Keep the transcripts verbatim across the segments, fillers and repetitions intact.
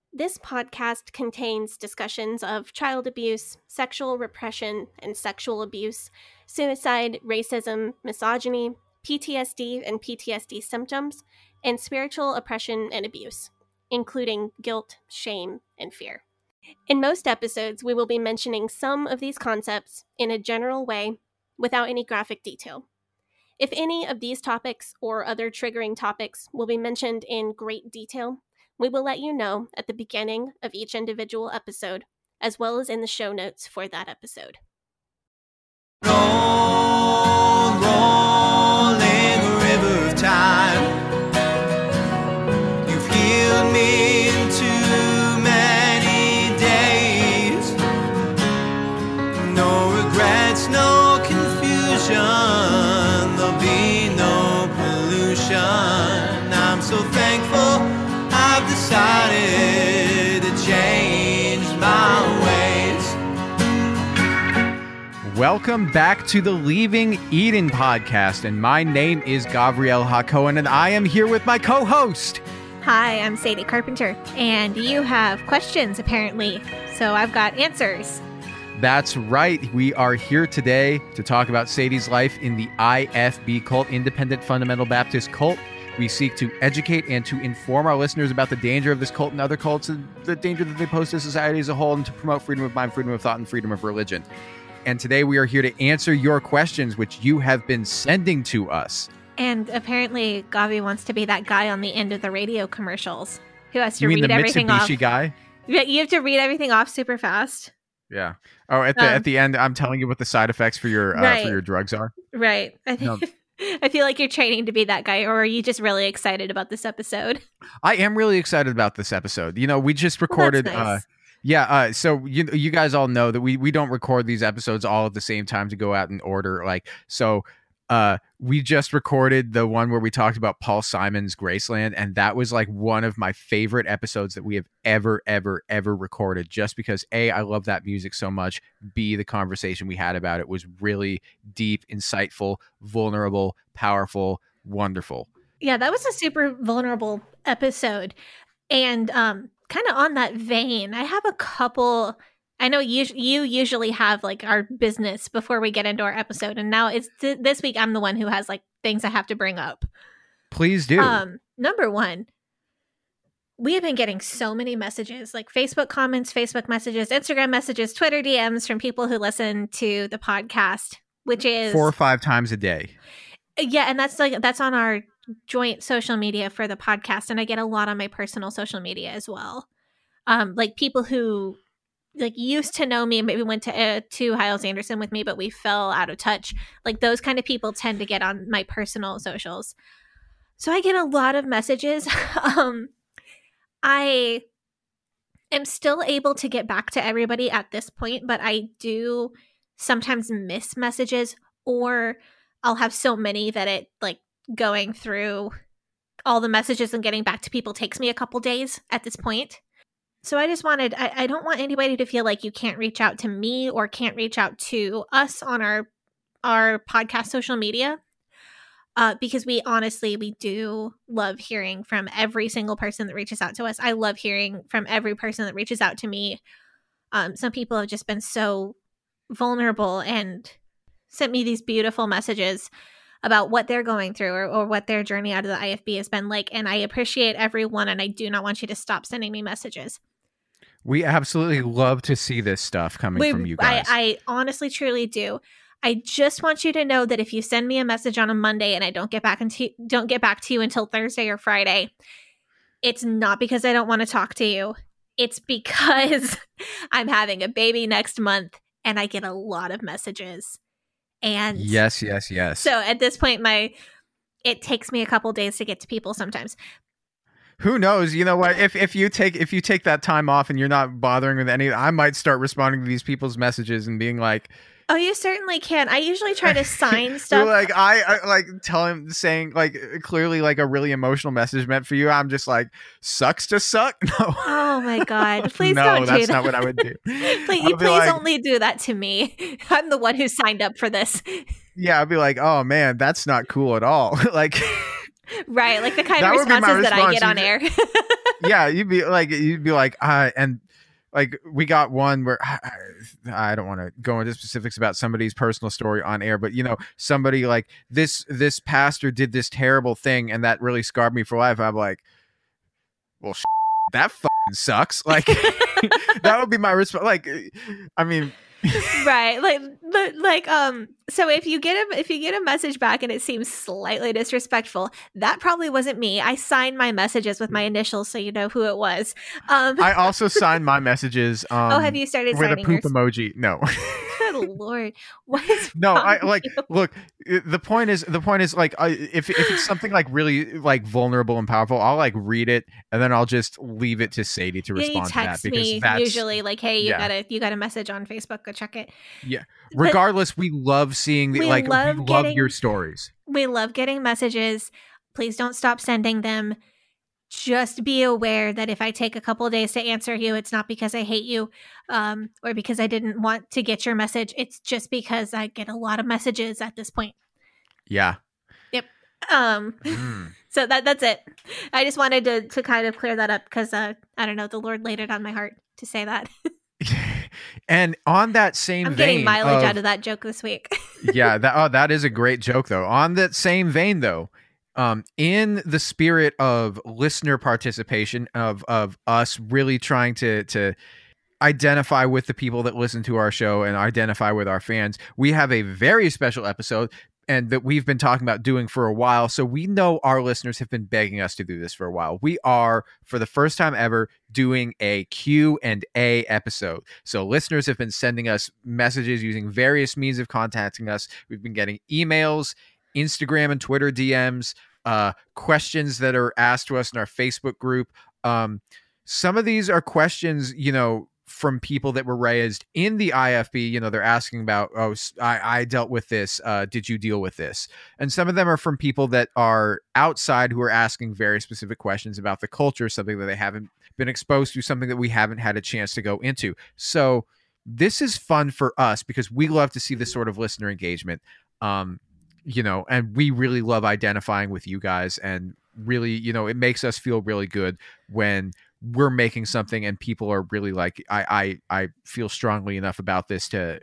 This podcast contains discussions of child abuse, sexual repression and sexual abuse, suicide, racism, misogyny, P T S D and P T S D symptoms, and spiritual oppression and abuse, including guilt, shame, and fear. In most episodes, we will be mentioning some of these concepts in a general way without any graphic detail. If any of these topics or other triggering topics will be mentioned in great detail, we will let you know at the beginning of each individual episode, as well as in the show notes for that episode. Roll, rolling river of time. You've healed me in too many days. No regrets, no confusion. There'll be no pollution. I'm so thankful I've decided to change my ways. Welcome back to the Leaving Eden podcast, and my name is Gabrielle Hacohen, and I am here with my co-host. Hi, I'm Sadie Carpenter, and you have questions, apparently, so I've got answers. That's right. We are here today to talk about Sadie's life in the I F B cult, Independent Fundamental Baptist cult. We seek to educate and to inform our listeners about the danger of this cult and other cults, and the danger that they pose to society as a whole, and to promote freedom of mind, freedom of thought, and freedom of religion. And today we are here to answer your questions, which you have been sending to us. And apparently, Gavi wants to be that guy on the end of the radio commercials who has to You mean read the everything Mitsubishi off. guy? Yeah, you have to read everything off super fast. Yeah. Oh, at the Um, at the end, I'm telling you what the side effects for your uh, Right. for your drugs are. Right. I think. No. I feel like you're training to be that guy, or are you just really excited about this episode? I am really excited about this episode. You know, we just Well, that's recorded. nice. uh, yeah. Uh, so you you guys all know that we we don't record these episodes all at the same time to go out in order. Like so. Uh, we just recorded the one where we talked about Paul Simon's Graceland, and that was like one of my favorite episodes that we have ever, ever, ever recorded. Just because A, I love that music so much. B, the conversation we had about it was really deep, insightful, vulnerable, powerful, wonderful. Yeah, that was a super vulnerable episode. And um, kind of on that vein, I have a couple. I know you, you usually have like our business before we get into our episode. And now it's th- this week I'm the one who has like things I have to bring up. Please do. Um, number one, we have been getting so many messages, like Facebook comments, Facebook messages, Instagram messages, Twitter D Ms from people who listen to the podcast, which is Four or five times a day. yeah, and that's like that's on our joint social media for the podcast, and I get a lot on my personal social media as well. Um, like people who like used to know me, maybe went to uh, to Hyles Anderson with me, but we fell out of touch. Like those kind of people tend to get on my personal socials, so I get a lot of messages. um, I am still able to get back to everybody at this point, but I do sometimes miss messages, or I'll have so many that it like going through all the messages and getting back to people takes me a couple days at this point. So I just wanted, I, I don't want anybody to feel like you can't reach out to me or can't reach out to us on our our podcast social media. Uh, because we honestly, we do love hearing from every single person that reaches out to us. I love hearing from every person that reaches out to me. Um, some people have just been so vulnerable and sent me these beautiful messages about what they're going through, or, or what their journey out of the I F B has been like. And I appreciate everyone, and I do not want you to stop sending me messages. We absolutely love to see this stuff coming We- from you guys. I, I honestly, truly do. I just want you to know that if you send me a message on a Monday and I don't get back into don't get back to you until Thursday or Friday, it's not because I don't want to talk to you. It's because I'm having a baby next month and I get a lot of messages. And yes, yes, yes. so at this point, my it takes me a couple days to get to people sometimes. Who knows? You know what? If if you take if you take that time off and you're not bothering with any, I might start responding to these people's messages and being like, Oh, you certainly can. I usually try to sign You're stuff. like I, I like tell him saying like clearly like a really emotional message meant for you. I'm just like, sucks to suck. No. Oh my God. Please no, don't do that's that. not what I would do. please I'll you be please like- only do that to me. I'm the one who signed up for this. Yeah, I'd be like, oh man, that's not cool at all. Like Right, like the kind That of would be my responses that I get response. on air. Yeah, you'd be like, you'd be like, uh, and like we got one where I, I don't want to go into specifics about somebody's personal story on air, but you know, somebody like this, this pastor did this terrible thing, and that really scarred me for life. I'm like, well, sh- that fucking sucks. Like that would be my response. Like, I mean. Right, like the, like um so if you get a if you get a message back and it seems slightly disrespectful, that probably wasn't me. I signed my messages with my initials so you know who it was. um I also sign my messages um oh, have you started with a signing poop yours? emoji. No. Good lord, what is No, wrong I with like you? look, i- the point is the point is like I, if if it's something like really like vulnerable and powerful, I'll like read it and then I'll just leave it to Sadie to Yeah, you respond to that text because me that's usually like, hey, you yeah. got a you got a message on Facebook, go check it. yeah. But Regardless, we love seeing the we like love we love your getting stories. we love getting messages. Please don't stop sending them. Just be aware that if I take a couple of days to answer you, it's not because I hate you, um, or because I didn't want to get your message. It's just because I get a lot of messages at this point. Yeah. Yep. Um, Mm. so that that's it. I just wanted to to kind of clear that up because uh, I don't know, the Lord laid it on my heart to say that. And on that same I'm vein getting mileage of- out of that joke this week. yeah, that oh, that is a great joke though. On that same vein though, um, in the spirit of listener participation, of of us really trying to to identify with the people that listen to our show and identify with our fans, we have a very special episode and that we've been talking about doing for a while. So we know our listeners have been begging us to do this for a while. We are, for the first time ever, doing a Q and A episode. So listeners have been sending us messages using various means of contacting us. We've been getting emails, Instagram and Twitter D Ms, uh, questions that are asked to us in our Facebook group. Um, some of these are questions, you know, from people that were raised in the I F B. You know, they're asking about, oh, I, I dealt with this. Uh, did you deal with this? And some of them are from people that are outside who are asking very specific questions about the culture, something that they haven't been exposed to, something that we haven't had a chance to go into. So this is fun for us because we love to see this sort of listener engagement. Um, you know, and we really love identifying with you guys, and really, you know, it makes us feel really good when we're making something and people are really like, I, I, I feel strongly enough about this to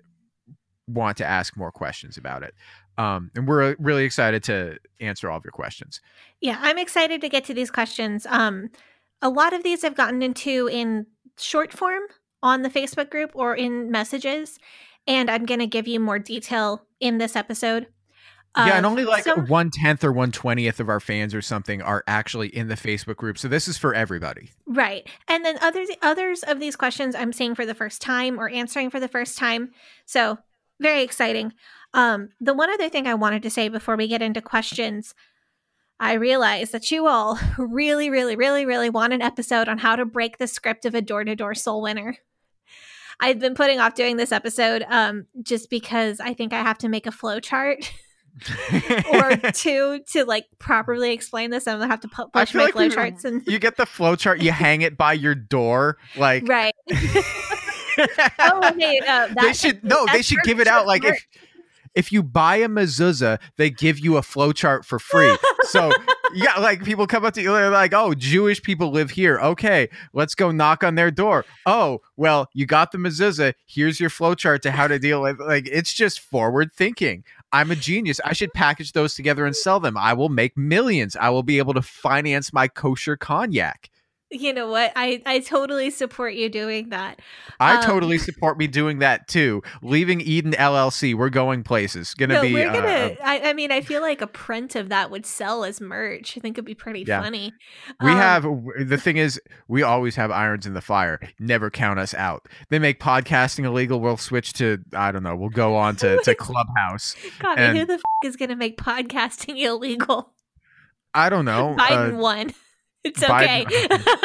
want to ask more questions about it. Um, and we're really excited to answer all of your questions. Yeah, I'm excited to get to these questions. Um, a lot of these I've gotten into in short form on the Facebook group or in messages, and I'm going to give you more detail in this episode. Yeah, and of only like some- one tenth or one twentieth of our fans or something are actually in the Facebook group. So this is for everybody. Right. And then others others of these questions I'm seeing for the first time or answering for the first time. So very exciting. Um, the one other thing I wanted to say before we get into questions, I realize that you all really, really, really, really want an episode on how to break the script of a door-to-door soul winner. I've been putting off doing this episode um, just because I think I have to make a flow chart. or two to like properly explain this. I'm gonna have to pu- I push feel my like flow we- charts and you get the flow chart, you hang it by your door, like right. Oh, hey, uh, they that, should no, they that's should give merch, it out that's like merch. if if you buy a mezuzah, they give you a flow chart for free. So yeah, like people come up to you, they're like, "Oh, Jewish people live here. Okay, let's go knock on their door." Oh, well, you got the mezuzah. Here's your flow chart to how to deal with. Like, it's just forward thinking. I'm a genius. I should package those together and sell them. I will make millions. I will be able to finance my kosher cognac. You know what? I I totally support you doing that. I Um, totally support me doing that too. Leaving Eden L L C, we're going places. Gonna No, be. we're gonna. uh, I, I mean, I feel like a print of that would sell as merch. I think it'd be pretty Yeah. funny. we Um, have the thing is, we always have irons in the fire. Never count us out. They make podcasting illegal. We'll switch to I don't know. We'll go on to to Clubhouse. God, and- who the f- is gonna make podcasting illegal? I don't know. Biden uh, won. It's Biden- okay.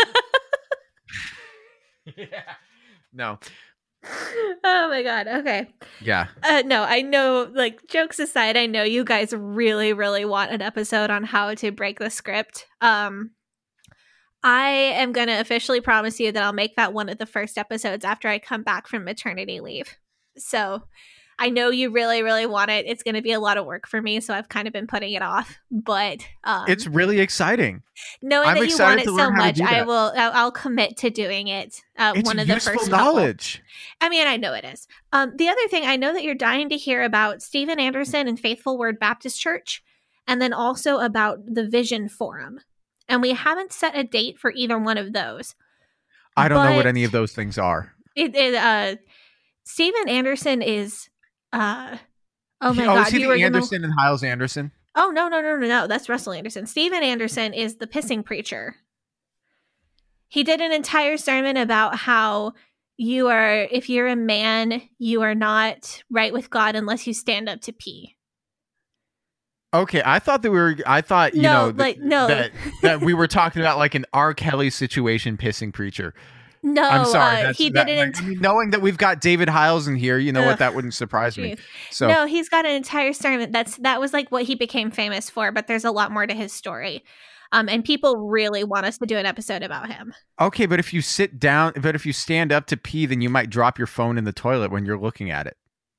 no. Oh my god. Okay. Yeah. Uh, no, I know, like, jokes aside, I know you guys really, really want an episode on how to break the script. Um, I am going to officially promise you that I'll make that one of the first episodes after I come back from maternity leave. So I know you really, really want it. It's going to be a lot of work for me, so I've kind of been putting it off. But um, it's really exciting. Knowing I'm that you want excited it to so learn how to much, do I that. will. I'll, I'll commit to doing it. Uh, It's one of the useful first couple. knowledge. I mean, I know it is. Um, the other thing, I know that you're dying to hear about Steven Anderson and Faithful Word Baptist Church, and then also about the Vision Forum. And we haven't set a date for either one of those. I don't know what But any of those things are. It, it uh, Steven Anderson is. Uh, oh my oh, God! is he you the were gonna- Anderson and Hiles Anderson? Oh no no no no no! That's Russell Anderson. Steven Anderson is the pissing preacher. He did an entire sermon about how you are, if you're a man, you are not right with God unless you stand up to pee. Okay, I thought that we were. I thought you No, know th- like, no. that that we were talking about like an R. Kelly situation, pissing preacher. No, I'm sorry. uh, that's- he that- did an like, entire. I mean, knowing that we've got David Hiles in here, you know Ugh, what? That wouldn't surprise me. Jeez. So No, he's got an entire sermon. That's that was like what he became famous for, but there's a lot more to his story. Um, and people really want us to do an episode about him. okay, but if you sit down, but if you stand up to pee, then you might drop your phone in the toilet when you're looking at it.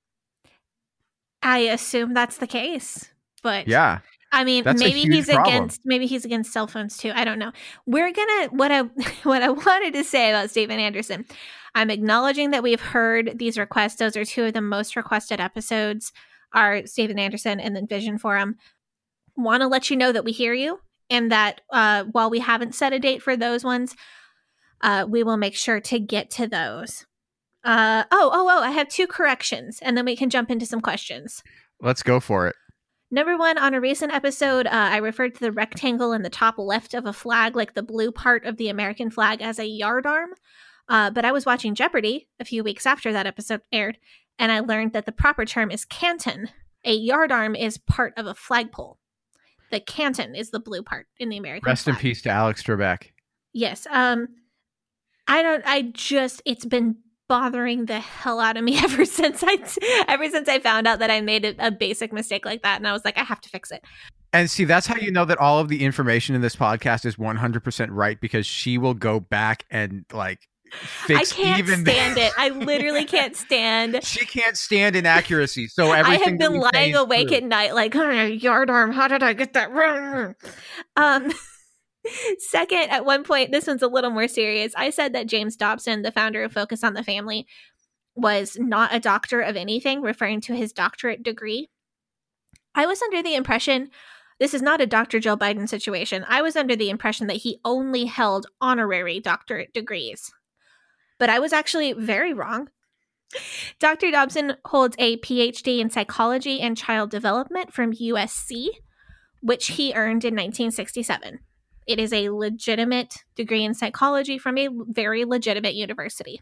I assume that's the case, but Yeah. I mean, That's a maybe huge he's problem. against maybe he's against cell phones too. I don't know. We're gonna what I what I wanted to say about Steven Anderson. I'm acknowledging that we've heard these requests. Those are two of the most requested episodes are Steven Anderson and then Vision Forum. Want to let you know that we hear you and that uh, while we haven't set a date for those ones, uh, we will make sure to get to those. Uh, oh, oh, oh, I have two corrections and then we can jump into some questions. Let's go for it. Number one, on a recent episode, uh, I referred to the rectangle in the top left of a flag, like the blue part of the American flag, as a yardarm. Uh, but I was watching Jeopardy a few weeks after that episode aired, and I learned that the proper term is canton. A yardarm is part of a flagpole. The canton is the blue part in the American Rest in flag. peace to Alex Trebek. Yes. Um, I don't. I just. It's been bothering the hell out of me ever since I ever since I found out that I made a, a basic mistake like that, and I was like, I have to fix it. And see, that's how you know that all of the information in this podcast is one hundred percent right, because she will go back and like fix I can't even stand it. I literally can't stand. She can't stand inaccuracy. So I everything have that been we say lying is awake true. at night, like, oh, yardarm. How did I get that wrong? Um, second, at one point, this one's a little more serious. I said that James Dobson, the founder of Focus on the Family, was not a doctor of anything, referring to his doctorate degree. I was under the impression, this is not a Doctor Joe Biden situation. I was under the impression that he only held honorary doctorate degrees. But I was actually very wrong. Doctor Dobson holds a P H D in psychology and child development from U S C, which he earned in nineteen sixty-seven. It is a legitimate degree in psychology from a very legitimate university.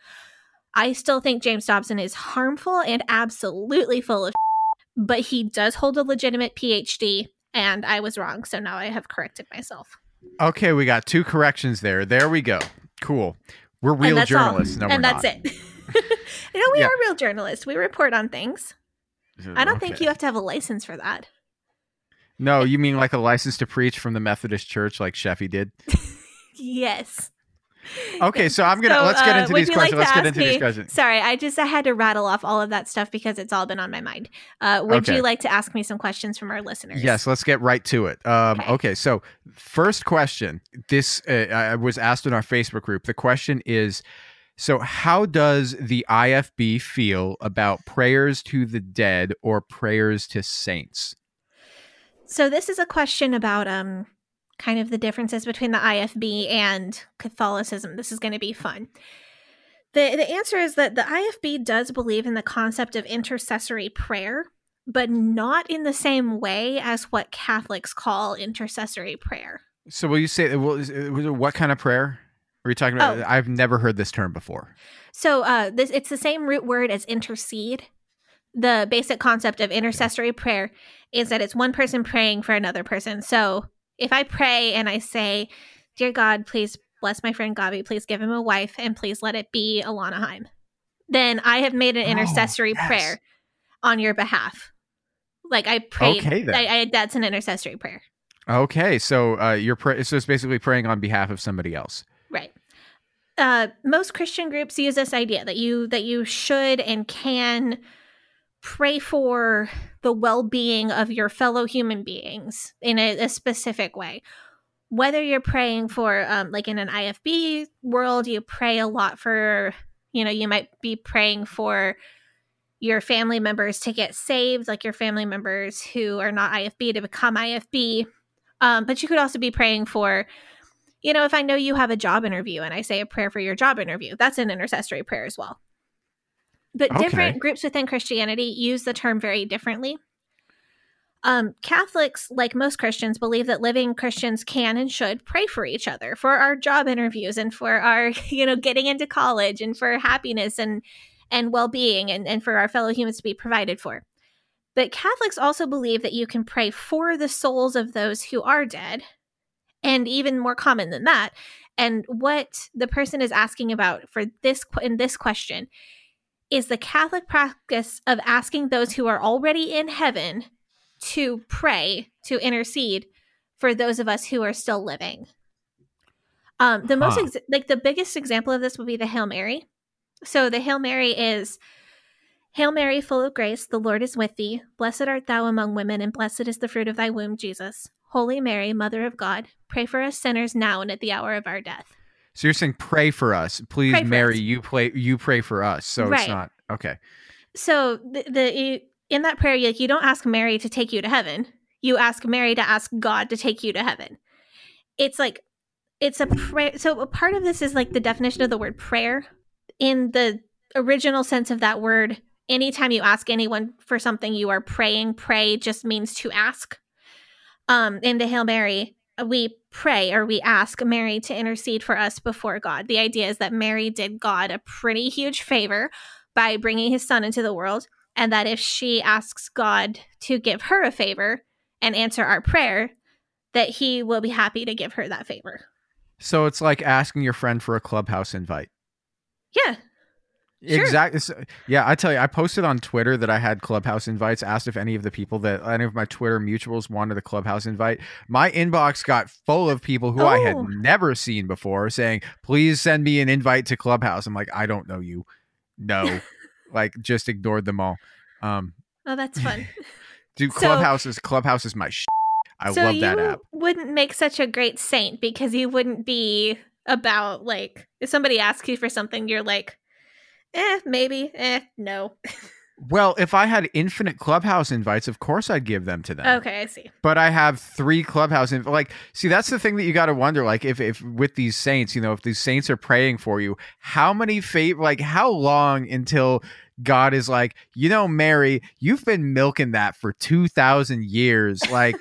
I still think James Dobson is harmful and absolutely full of shit, but he does hold a legitimate P H D, and I was wrong, so now I have corrected myself. Okay, we got two corrections there. There we go. Cool. We're And real that's all. journalists. No, and we're that's not. it. You know, we Yeah. are real journalists. We report on things. I don't think Okay. you have to have a license for that. No, you mean like a license to preach from the Methodist Church, like Sheffy did? Yes. Okay, so I'm gonna So, let's get uh, into would these you questions. like to let's get ask into me- these questions. Sorry, I just I had to rattle off all of that stuff because it's all been on my mind. Uh, would Okay. you like to ask me some questions from our listeners? Yes, let's get right to it. Um, Okay. okay. so first question. This uh, I was asked in our Facebook group. The question is, so how does the I F B feel about prayers to the dead or prayers to saints? So this is a question about um kind of the differences between the I F B and Catholicism. This is going to be fun. The the answer is that the I F B does believe in the concept of intercessory prayer, but not in the same way as what Catholics call intercessory prayer. So will you say well, is- is- what kind of prayer are you talking about? Oh. I've never heard this term before. So uh, this it's the same root word as intercede. The basic concept of intercessory prayer is that it's one person praying for another person. So if I pray and I say, "Dear God, please bless my friend Gabi, please give him a wife, and please let it be Alana Heim," then I have made an Oh, intercessory yes. prayer on your behalf. Like I prayed. Okay, then. I, I, that's an intercessory prayer. Okay, so uh, you're pray- so it's basically praying on behalf of somebody else. Right. Uh, most Christian groups use this idea that you that you should and can pray for the well-being of your fellow human beings in a, a specific way. Whether you're praying for, um, like in an I F B world, you pray a lot for, you know, you might be praying for your family members to get saved, like your family members who are not I F B to become I F B. Um, but you could also be praying for, you know, if I know you have a job interview and I say a prayer for your job interview, that's an intercessory prayer as well. But Okay. different groups within Christianity use the term very differently. Um, Catholics, like most Christians, believe that living Christians can and should pray for each other, for our job interviews and for our, you know, getting into college and for happiness and, and well-being and, and for our fellow humans to be provided for. But Catholics also believe that you can pray for the souls of those who are dead, and even more common than that. And what the person is asking about for this in this question is the Catholic practice of asking those who are already in heaven to pray, to intercede for those of us who are still living. Um, the most, Huh. ex- like the biggest example of this would be the Hail Mary. So the Hail Mary is, Hail Mary, full of grace, the Lord is with thee. Blessed art thou among women, and blessed is the fruit of thy womb, Jesus. Holy Mary, Mother of God, pray for us sinners now and at the hour of our death. So you're saying pray for us, please, Pray for Mary. us. You play. You pray for us. So Right. it's not okay. So the, the in that prayer, like, you don't ask Mary to take you to heaven. You ask Mary to ask God to take you to heaven. It's like, it's a prayer. So a part of this is like the definition of the word prayer. In the original sense of that word, anytime you ask anyone for something, you are praying. Pray just means to ask. Um, in the Hail Mary, we pray or we ask Mary to intercede for us before God. The idea is that Mary did God a pretty huge favor by bringing his son into the world, and that if she asks God to give her a favor and answer our prayer, that he will be happy to give her that favor. So it's like asking your friend for a Clubhouse invite. Yeah. Sure. Exactly. So- Yeah, I tell you, I posted on Twitter that I had Clubhouse invites, asked if any of the people that any of my Twitter mutuals wanted a Clubhouse invite. My inbox got full of people who I had Oh. never seen before saying, please send me an invite to Clubhouse. I'm like, I don't know you. No. Like, just ignored them all. Um, Oh, that's fun. dude, So- Clubhouse is Clubhouse is my sh- I so love you that app. wouldn't make such a great saint because you wouldn't be about, like, if somebody asks you for something, you're like, eh, maybe, eh, no. Well, if I had infinite Clubhouse invites, of course I'd give them to them. Okay, I see. But I have three Clubhouse inv- like see that's the thing that you got to wonder, like if if with these saints, you know, if these saints are praying for you, how many fav- like how long until God is like, you know, Mary, you've been milking that for two thousand years, like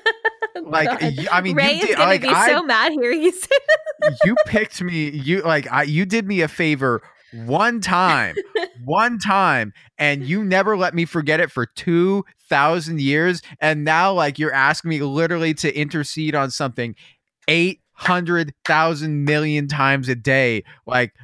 like God. y- I mean, Ray you is did, gonna like be I so mad hearing you say that. you picked me, you like I you did me a favor one time, one time, and you never let me forget it for two thousand years. And now, like, you're asking me literally to intercede on something eight hundred thousand million times a day. Like,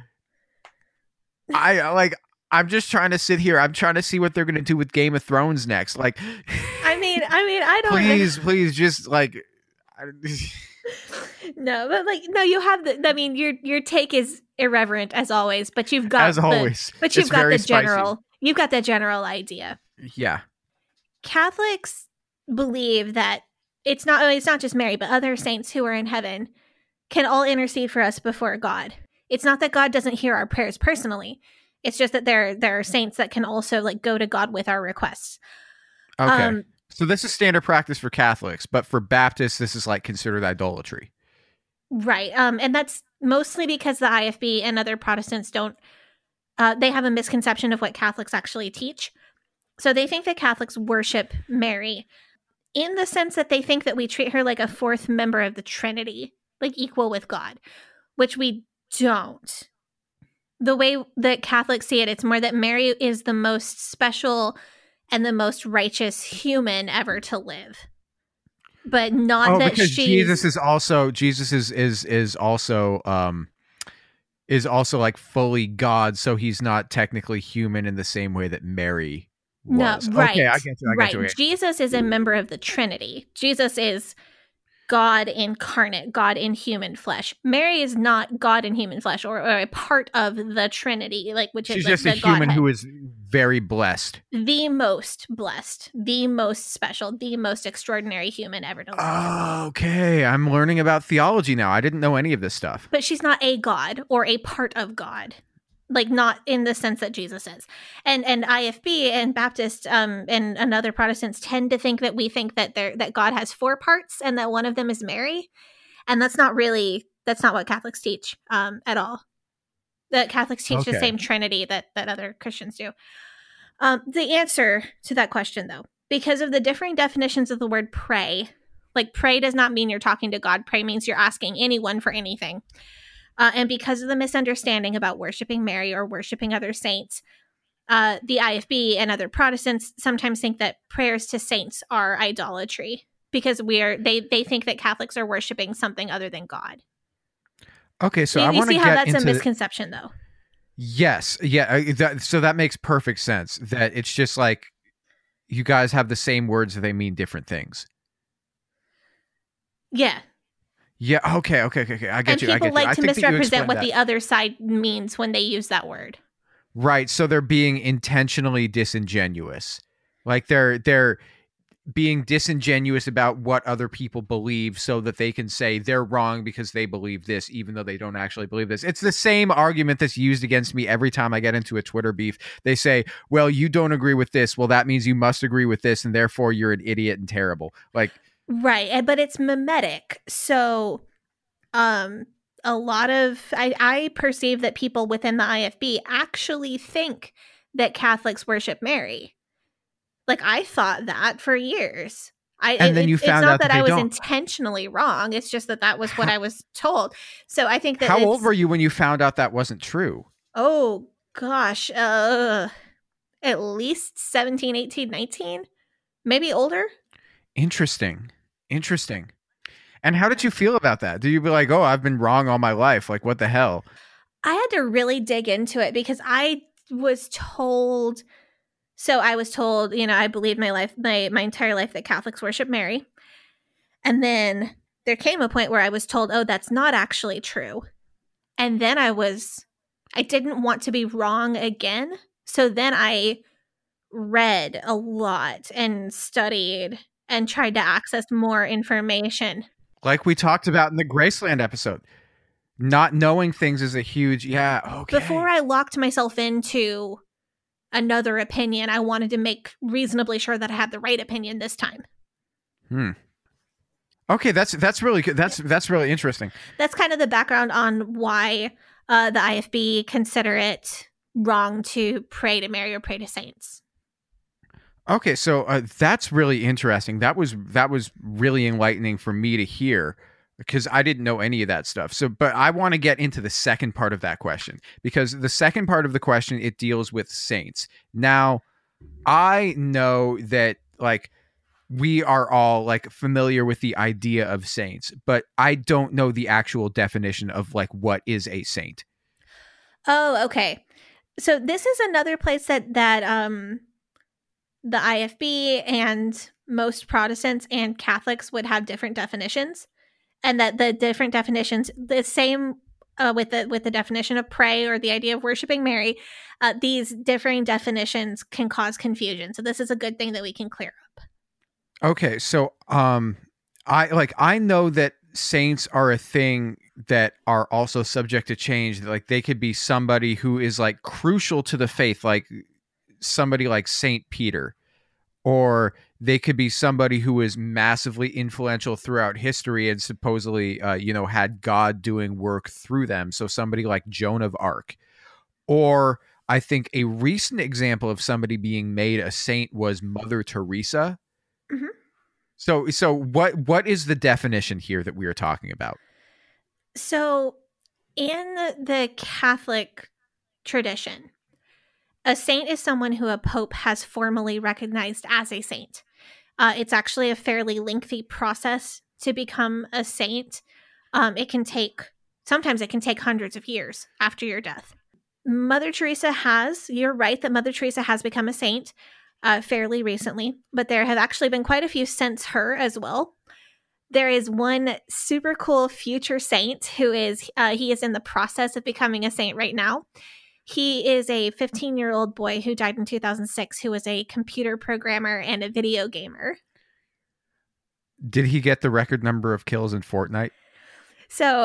I like, I'm just trying to sit here. I'm trying to see what they're going to do with Game of Thrones next. Like, I mean, I mean, I don't please, please, just like, I- No, but like, no, you have the. I mean, your your take is irreverent as always, but you've got as the, always, But you've it's got very the spicy. general. You've got the general idea. Yeah. Catholics believe that it's not. It's not just Mary, but other saints who are in heaven can all intercede for us before God. It's not that God doesn't hear our prayers personally. It's just that there there are saints that can also like go to God with our requests. Okay. Um, So this is standard practice for Catholics, but for Baptists, this is like considered idolatry. Right. Um, and that's mostly because the I F B and other Protestants don't, uh, they have a misconception of what Catholics actually teach. So they think that Catholics worship Mary in the sense that they think that we treat her like a fourth member of the Trinity, like equal with God, which we don't. The way that Catholics see it, it's more that Mary is the most special and the most righteous human ever to live. But not Oh, that because she's... Jesus is also Jesus is is is also um is also like fully God, so he's not technically human in the same way that Mary was. No, right. Okay, I get you. I right. get you. I get you. Jesus is a member of the Trinity. Jesus is God incarnate, God in human flesh. Mary is not God in human flesh, or, or a part of the Trinity, like which She's is like just a the human Godhead. who is very blessed. The most blessed, the most special, the most extraordinary human ever to live. Oh, okay. I'm learning about theology now. I didn't know any of this stuff. But she's not a God or a part of God. Like, not in the sense that Jesus is. And and I F B and Baptist um, and, and other Protestants tend to think that we think that there that God has four parts and that one of them is Mary. And that's not really, that's not what Catholics teach um, at all. That Catholics teach Okay. the same Trinity that, that other Christians do. Um, the answer to that question, though, because of the differing definitions of the word pray, like pray does not mean you're talking to God. Pray means you're asking anyone for anything. Uh, and because of the misunderstanding about worshiping Mary or worshiping other saints, uh, the I F B and other Protestants sometimes think that prayers to saints are idolatry because we are they they think that Catholics are worshiping something other than God. Okay, so you, I you want to see get how that's into a misconception, though. Yes, yeah. uh, That, so that makes perfect sense. That it's just like you guys have the same words, they mean different things. Yeah. Yeah. Okay. Okay. Okay. okay. I get And you. people I get you. like I to think that you misrepresent explained what that. the other side means when they use that word. Right. So they're being intentionally disingenuous. Like they're they're being disingenuous about what other people believe so that they can say they're wrong because they believe this, even though they don't actually believe this. It's the same argument that's used against me every time I get into a Twitter beef. They say, well, you don't agree with this. Well, that means you must agree with this, and therefore you're an idiot and terrible. Like, Right. and- But it's mimetic. So um a lot of I, I perceive that people within the I F B actually think that Catholics worship Mary. Like, I thought that for years. I And it- then you it's, found it's not out that that I they was don't. intentionally wrong. It's just that that was what How- I was told. So I think that how it's, old were you when you found out that wasn't true? Oh gosh, uh at least seventeen, eighteen, nineteen, maybe older. Interesting. Interesting. And how did you feel about that? Did you be like, oh, I've been wrong all my life? Like, what the hell? I had to really dig into it because I was told. So I was told, you know, I believed my life, my my entire life that Catholics worship Mary, and then there came a point where I was told, oh, that's not actually true, and then I was, I didn't want to be wrong again, so then I read a lot and studied and tried to access more information. Like we talked about in the Graceland episode. Not knowing things is a huge, yeah, okay. Before I locked myself into another opinion, I wanted to make reasonably sure that I had the right opinion this time. Hmm. Okay, that's that's really good. That's that's really interesting. That's kind of the background on why uh, the I F B consider it wrong to pray to Mary or pray to saints. Okay, so uh, that's really interesting. That was that was really enlightening for me to hear because I didn't know any of that stuff. So, but I want to get into the second part of that question because the second part of the question, it deals with saints. Now, I know that like we are all like familiar with the idea of saints, but I don't know the actual definition of like what is a saint. Oh, okay. So this is another place that that um the I F B and most Protestants and Catholics would have different definitions, and that the different definitions, the same uh, with the with the definition of pray or the idea of worshiping Mary, uh, these differing definitions can cause confusion. So this is a good thing that we can clear up. Okay, so um I like I know that saints are a thing that are also subject to change. Like they could be somebody who is like crucial to the faith, like somebody like Saint Peter, or they could be somebody who is massively influential throughout history and supposedly uh, you know, had God doing work through them. So somebody like Joan of Arc. Or I think a recent example of somebody being made a saint was Mother Teresa. Mhm. So so what what is the definition here that we are talking about? So in the Catholic tradition, a saint is someone who a pope has formally recognized as a saint. Uh, it's actually a fairly lengthy process to become a saint. Um, it can take, sometimes it can take hundreds of years after your death. Mother Teresa has, you're right that Mother Teresa has become a saint uh, fairly recently, but there have actually been quite a few since her as well. there is one super cool future saint who is, uh, he is in the process of becoming a saint right now. He is a fifteen-year-old boy who died in two thousand six who was a computer programmer and a video gamer. Did he get the record number of kills in Fortnite? So...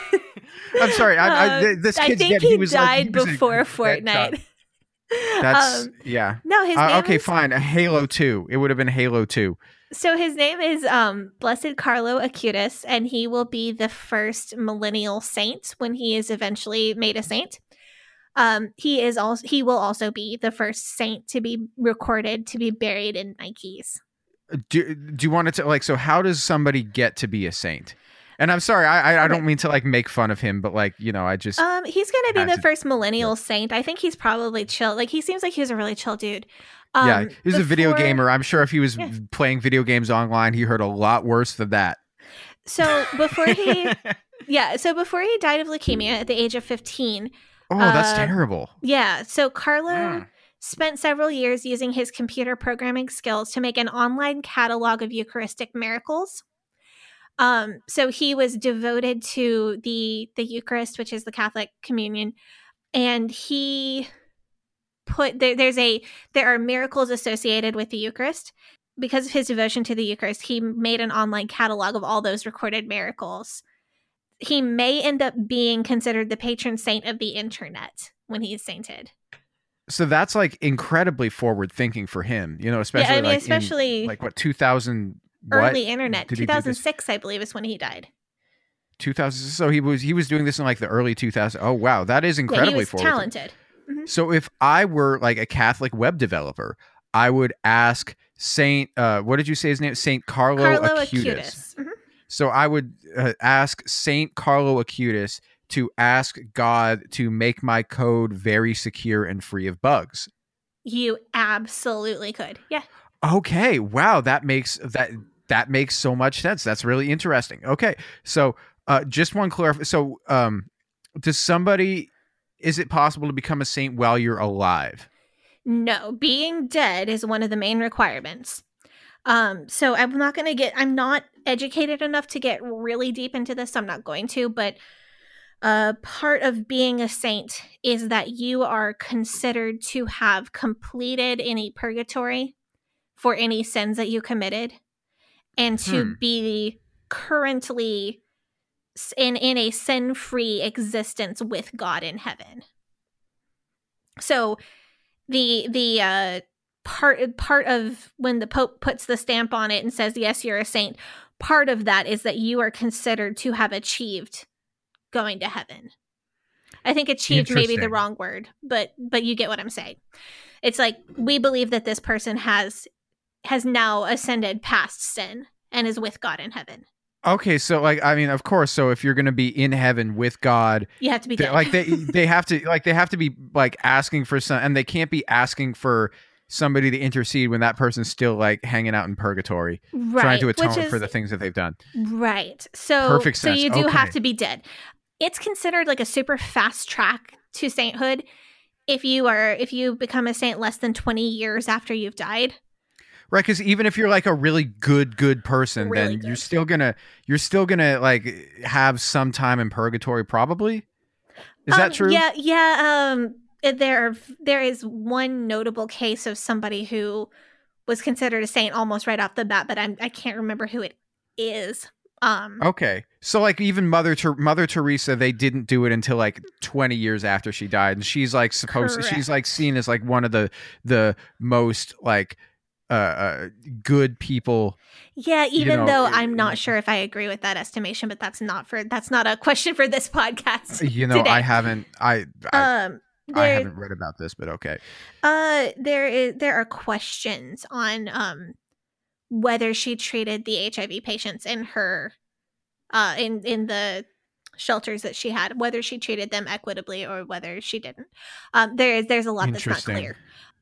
I'm sorry. I, I, uh, this I kid's think dead. he, he was died like, he was before a, Fortnite. That's, um, yeah. No, his Uh, name okay, is... fine. A Halo two. It would have been Halo two. So his name is um, Blessed Carlo Acutis, and he will be the first millennial saint when he is eventually made a saint. Um, he is also he will also be the first saint to be recorded to be buried in Nikes. Do, do you want to like? So how does somebody get to be a saint? And I'm sorry, I I, I don't mean to like make fun of him, but like you know, I just um he's gonna be the to, first millennial yeah. saint. I think he's probably chill. Like he seems like he's a really chill dude. Um, yeah, he's before, a video gamer. I'm sure if he was yeah. playing video games online, he heard a lot worse than that. So before he, yeah, so before he died of leukemia at the age of fifteen. Oh, that's uh, terrible. Yeah, so Carlo Mm. spent several years using his computer programming skills to make an online catalog of Eucharistic miracles. Um, so he was devoted to the the Eucharist, which is the Catholic communion, and he put there, there's a there are miracles associated with the Eucharist. Because of his devotion to the Eucharist, he made an online catalog of all those recorded miracles. He may end up being considered the patron saint of the internet when he's sainted. So that's like incredibly forward thinking for him, you know, especially yeah, I mean, like especially in, like what two thousand early internet. Did two thousand six, I believe, is when he died. two thousand. So he was he was doing this in like the early two thousands. Oh wow, that is incredibly yeah, he was forward. Talented. Mm-hmm. So if I were like a Catholic web developer, I would ask Saint. Uh, what did you say his name? Saint Carlo, Carlo Acutis. Acutis. Mm-hmm. So I would uh, ask Saint Carlo Acutis to ask God to make my code very secure and free of bugs. You absolutely could. Yeah. Okay. Wow. That makes that that makes so much sense. That's really interesting. Okay. So uh, just one clarif- So um, does somebody, is it possible to become a saint while you're alive? No, being dead is one of the main requirements. Um, so I'm not going to get, I'm not educated enough to get really deep into this. So I'm not going to, but uh, part of being a saint is that you are considered to have completed any purgatory for any sins that you committed and to Hmm. be currently in, in a sin-free existence with God in heaven. So the, the, uh, part part of when the Pope puts the stamp on it and says, yes, you're a saint, part of that is that you are considered to have achieved going to heaven. I think achieved may be the wrong word, but but you get what I'm saying. It's like we believe that this person has has now ascended past sin and is with God in heaven. Okay, so like I mean, of course. So if you're going to be in heaven with God, you have to be they, dead. like they they have to like they have to be like asking for some, and they can't be asking for somebody to intercede when that person's still like hanging out in purgatory, right, trying to atone is, for the things that they've done. Right. So Perfect so sense. you do Okay. have to be dead. It's considered like a super fast track to sainthood if you are if you become a saint less than twenty years after you've died. Right, because even if you're like a really good, good person, Really then good. you're still gonna you're still gonna like have some time in purgatory, probably. Is um, that true? Yeah, yeah. Um, there there is one notable case of somebody who was considered a saint almost right off the bat, but I'm I can't remember who it is. Um, Okay, so like even Mother Ter- Mother Teresa, they didn't do it until like twenty years after she died, and she's like supposed Correct. she's like seen as like one of the the most like uh, uh good people. Yeah, even know, though it- I'm not sure if I agree with that estimation, but that's not for that's not a question for this podcast. You know, today. I haven't I I, um I there haven't read about this, but okay. uh there is there are questions on um whether she treated the H I V patients in her uh in in the shelters that she had, whether she treated them equitably or whether she didn't. Um there is there's a lot that's not Interesting. clear.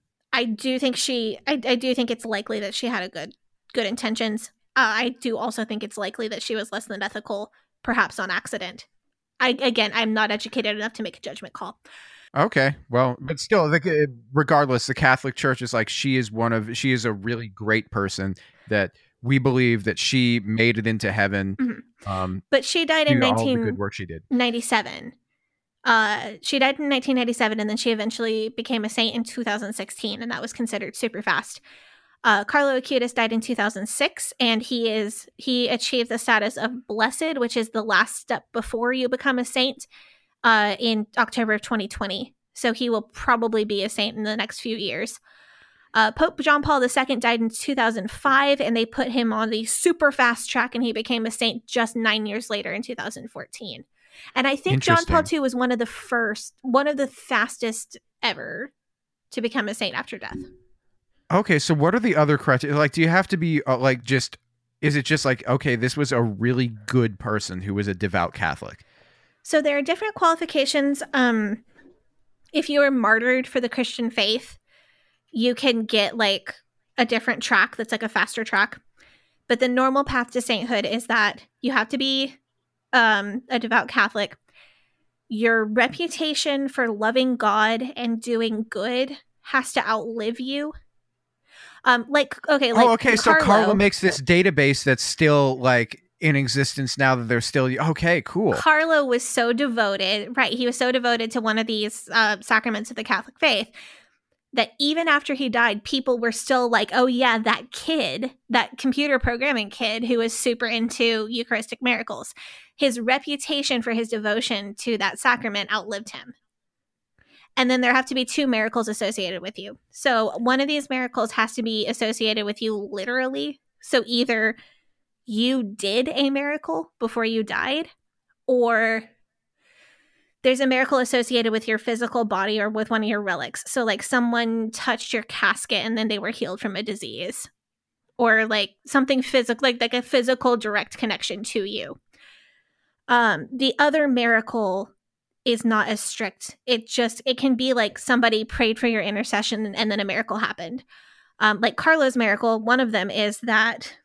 I do think she I, I do think it's likely that she had a good good intentions. Uh, I do also think it's likely that she was less than ethical, perhaps on accident. I again, I'm not educated enough to make a judgment call. Okay, well, but still, like, uh, regardless, the Catholic Church is like she is one of she is a really great person that we believe that she made it into heaven. Mhm. Um, But she died in due to all the good nineteen work she did. ninety-seven. Uh, she died in nineteen ninety-seven, and then she eventually became a saint in two thousand sixteen, and that was considered super fast. Uh, Carlo Acutis died in two thousand six, and he is he achieved the status of blessed, which is the last step before you become a saint, uh, in October of twenty twenty. So he will probably be a saint in the next few years. Uh, Pope John Paul the Second died in two thousand five, and they put him on the super fast track, and he became a saint just nine years later in two thousand fourteen. And I think John Paul the Second was one of the first, one of the fastest ever to become a saint after death. Okay, so what are the other criteria? Like, do you have to be uh, like just? Is it just like, okay, this was a really good person who was a devout Catholic? So there are different qualifications. Um, if you were martyred for the Christian faith, you can get like a different track that's like a faster track. But the normal path to sainthood is that you have to be um, a devout Catholic. Your reputation for loving God and doing good has to outlive you. Um, like, okay, like oh, okay. Carlo, So Carlo makes this database that's still like in existence now that they're still okay, cool. Carlo was so devoted, right? He was so devoted to one of these uh, sacraments of the Catholic faith that even after he died, people were still like, "Oh yeah, that kid, that computer programming kid who was super into Eucharistic miracles." His reputation for his devotion to that sacrament outlived him. And then there have to be two miracles associated with you. So one of these miracles has to be associated with you literally. So either you did a miracle before you died, or there's a miracle associated with your physical body or with one of your relics. So like someone touched your casket and then they were healed from a disease, or like something physical, like, like a physical direct connection to you. Um, the other miracle is not as strict. It just, it can be like somebody prayed for your intercession and, and then a miracle happened. Um, like Carlo's miracle, one of them is that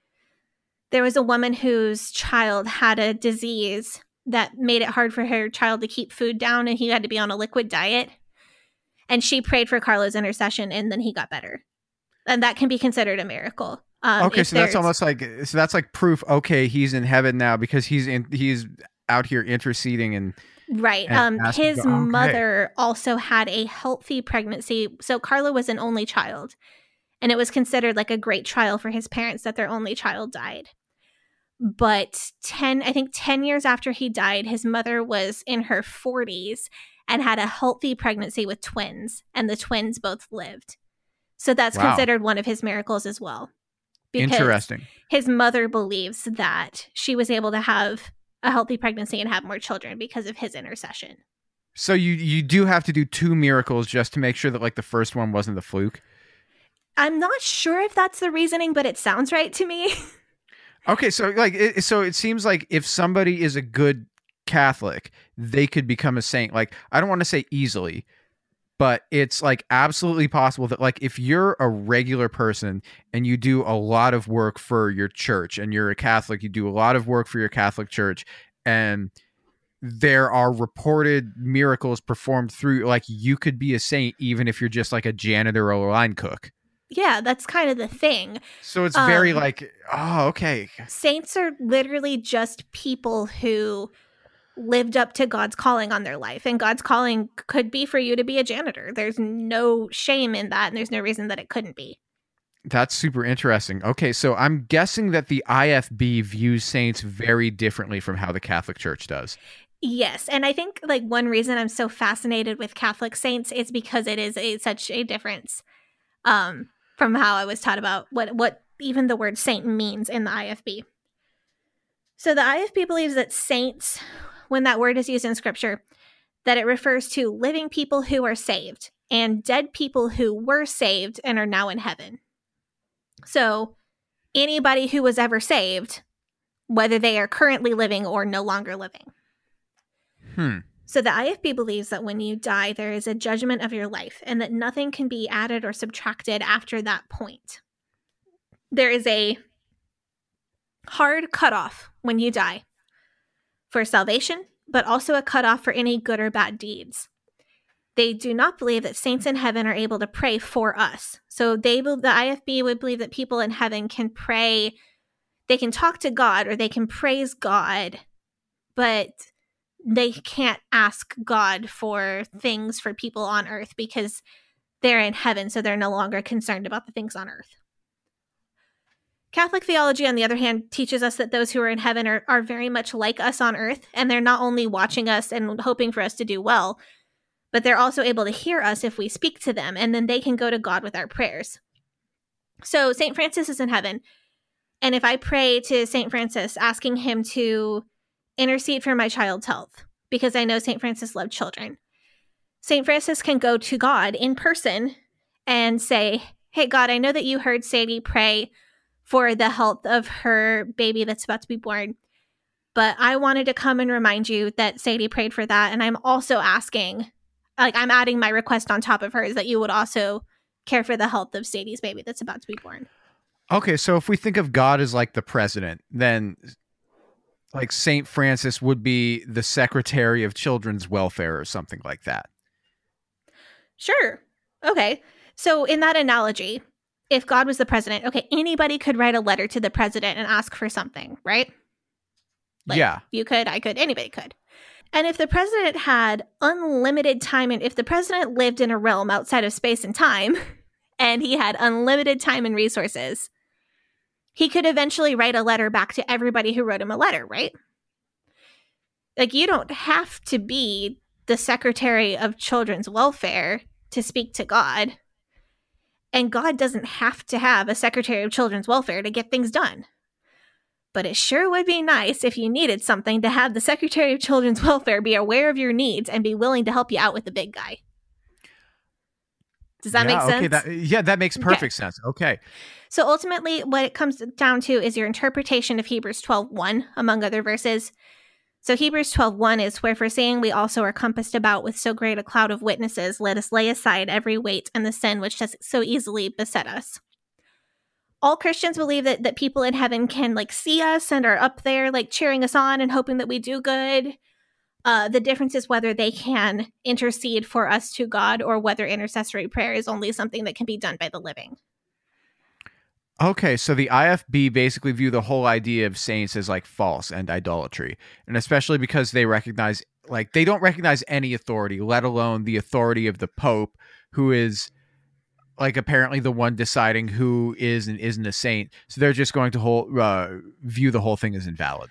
there was a woman whose child had a disease that made it hard for her child to keep food down, and he had to be on a liquid diet. And she prayed for Carlo's intercession, and then he got better. And that can be considered a miracle. Um, okay, so that's almost like so that's like proof. Okay, he's in heaven now because he's in he's out here interceding and right. and Um, his okay. mother also had a healthy pregnancy. So Carlo was an only child, and it was considered like a great trial for his parents that their only child died. But ten, I think ten years after he died, his mother was in her forties and had a healthy pregnancy with twins, and the twins both lived. So that's wow. considered one of his miracles as well. Interesting. His mother believes that she was able to have a healthy pregnancy and have more children because of his intercession. So you you do have to do two miracles just to make sure that like the first one wasn't the fluke? I'm not sure if that's the reasoning, but it sounds right to me. Okay, so like it, so it seems like if somebody is a good Catholic, they could become a saint. Like I don't want to say easily, but it's like absolutely possible that like if you're a regular person and you do a lot of work for your church and you're a Catholic, you do a lot of work for your Catholic church, and there are reported miracles performed through, like you could be a saint even if you're just like a janitor or a line cook. Yeah, that's kind of the thing. So it's very um, like, oh, okay. Saints are literally just people who lived up to God's calling on their life. And God's calling could be for you to be a janitor. There's no shame in that. And there's no reason that it couldn't be. That's super interesting. Okay, so I'm guessing that the I F B views saints very differently from how the Catholic Church does. Yes. And I think like one reason I'm so fascinated with Catholic saints is because it is a, such a difference. Um, from how I was taught about what, what even the word saint means in the I F B. So the I F B believes that saints, when that word is used in scripture, that it refers to living people who are saved and dead people who were saved and are now in heaven. So anybody who was ever saved, whether they are currently living or no longer living. Hmm. So the I F B believes that when you die, there is a judgment of your life and that nothing can be added or subtracted after that point. There is a hard cutoff when you die for salvation, but also a cutoff for any good or bad deeds. They do not believe that saints in heaven are able to pray for us. So they, the I F B would believe that people in heaven can pray, they can talk to God or they can praise God, but they can't ask God for things for people on earth because they're in heaven, so they're no longer concerned about the things on earth. Catholic theology, on the other hand, teaches us that those who are in heaven are, are very much like us on earth, and they're not only watching us and hoping for us to do well, but they're also able to hear us if we speak to them, and then they can go to God with our prayers. So Saint Francis is in heaven, and if I pray to Saint Francis asking him to intercede for my child's health, because I know Saint Francis loved children, Saint Francis can go to God in person and say, hey, God, I know that you heard Sadie pray for the health of her baby that's about to be born, but I wanted to come and remind you that Sadie prayed for that, and I'm also asking, like I'm adding my request on top of hers, that you would also care for the health of Sadie's baby that's about to be born. Okay, so if we think of God as like the president, then like Saint Francis would be the secretary of children's welfare or something like that. Sure. Okay. So in that analogy, if God was the president, okay, anybody could write a letter to the president and ask for something, right? Like, yeah. You could, I could, anybody could. And if the president had unlimited time, and if the president lived in a realm outside of space and time, and he had unlimited time and resources, he could eventually write a letter back to everybody who wrote him a letter, right? Like, you don't have to be the Secretary of Children's Welfare to speak to God. And God doesn't have to have a Secretary of Children's Welfare to get things done. But it sure would be nice if you needed something to have the Secretary of Children's Welfare be aware of your needs and be willing to help you out with the big guy. Does that yeah, make sense? Okay, that, yeah, that makes perfect okay. sense. Okay. So ultimately, what it comes down to is your interpretation of Hebrews twelve one, among other verses. So Hebrews twelve one is, wherefore saying we also are compassed about with so great a cloud of witnesses, let us lay aside every weight and the sin which does so easily beset us. All Christians believe that, that people in heaven can like see us and are up there like cheering us on and hoping that we do good. Uh, the difference is whether they can intercede for us to God or whether intercessory prayer is only something that can be done by the living. Okay, so the I F B basically view the whole idea of saints as like false and idolatry, and especially because they recognize, like, they don't recognize any authority, let alone the authority of the Pope, who is like apparently the one deciding who is and isn't a saint. So they're just going to whole uh, view the whole thing as invalid.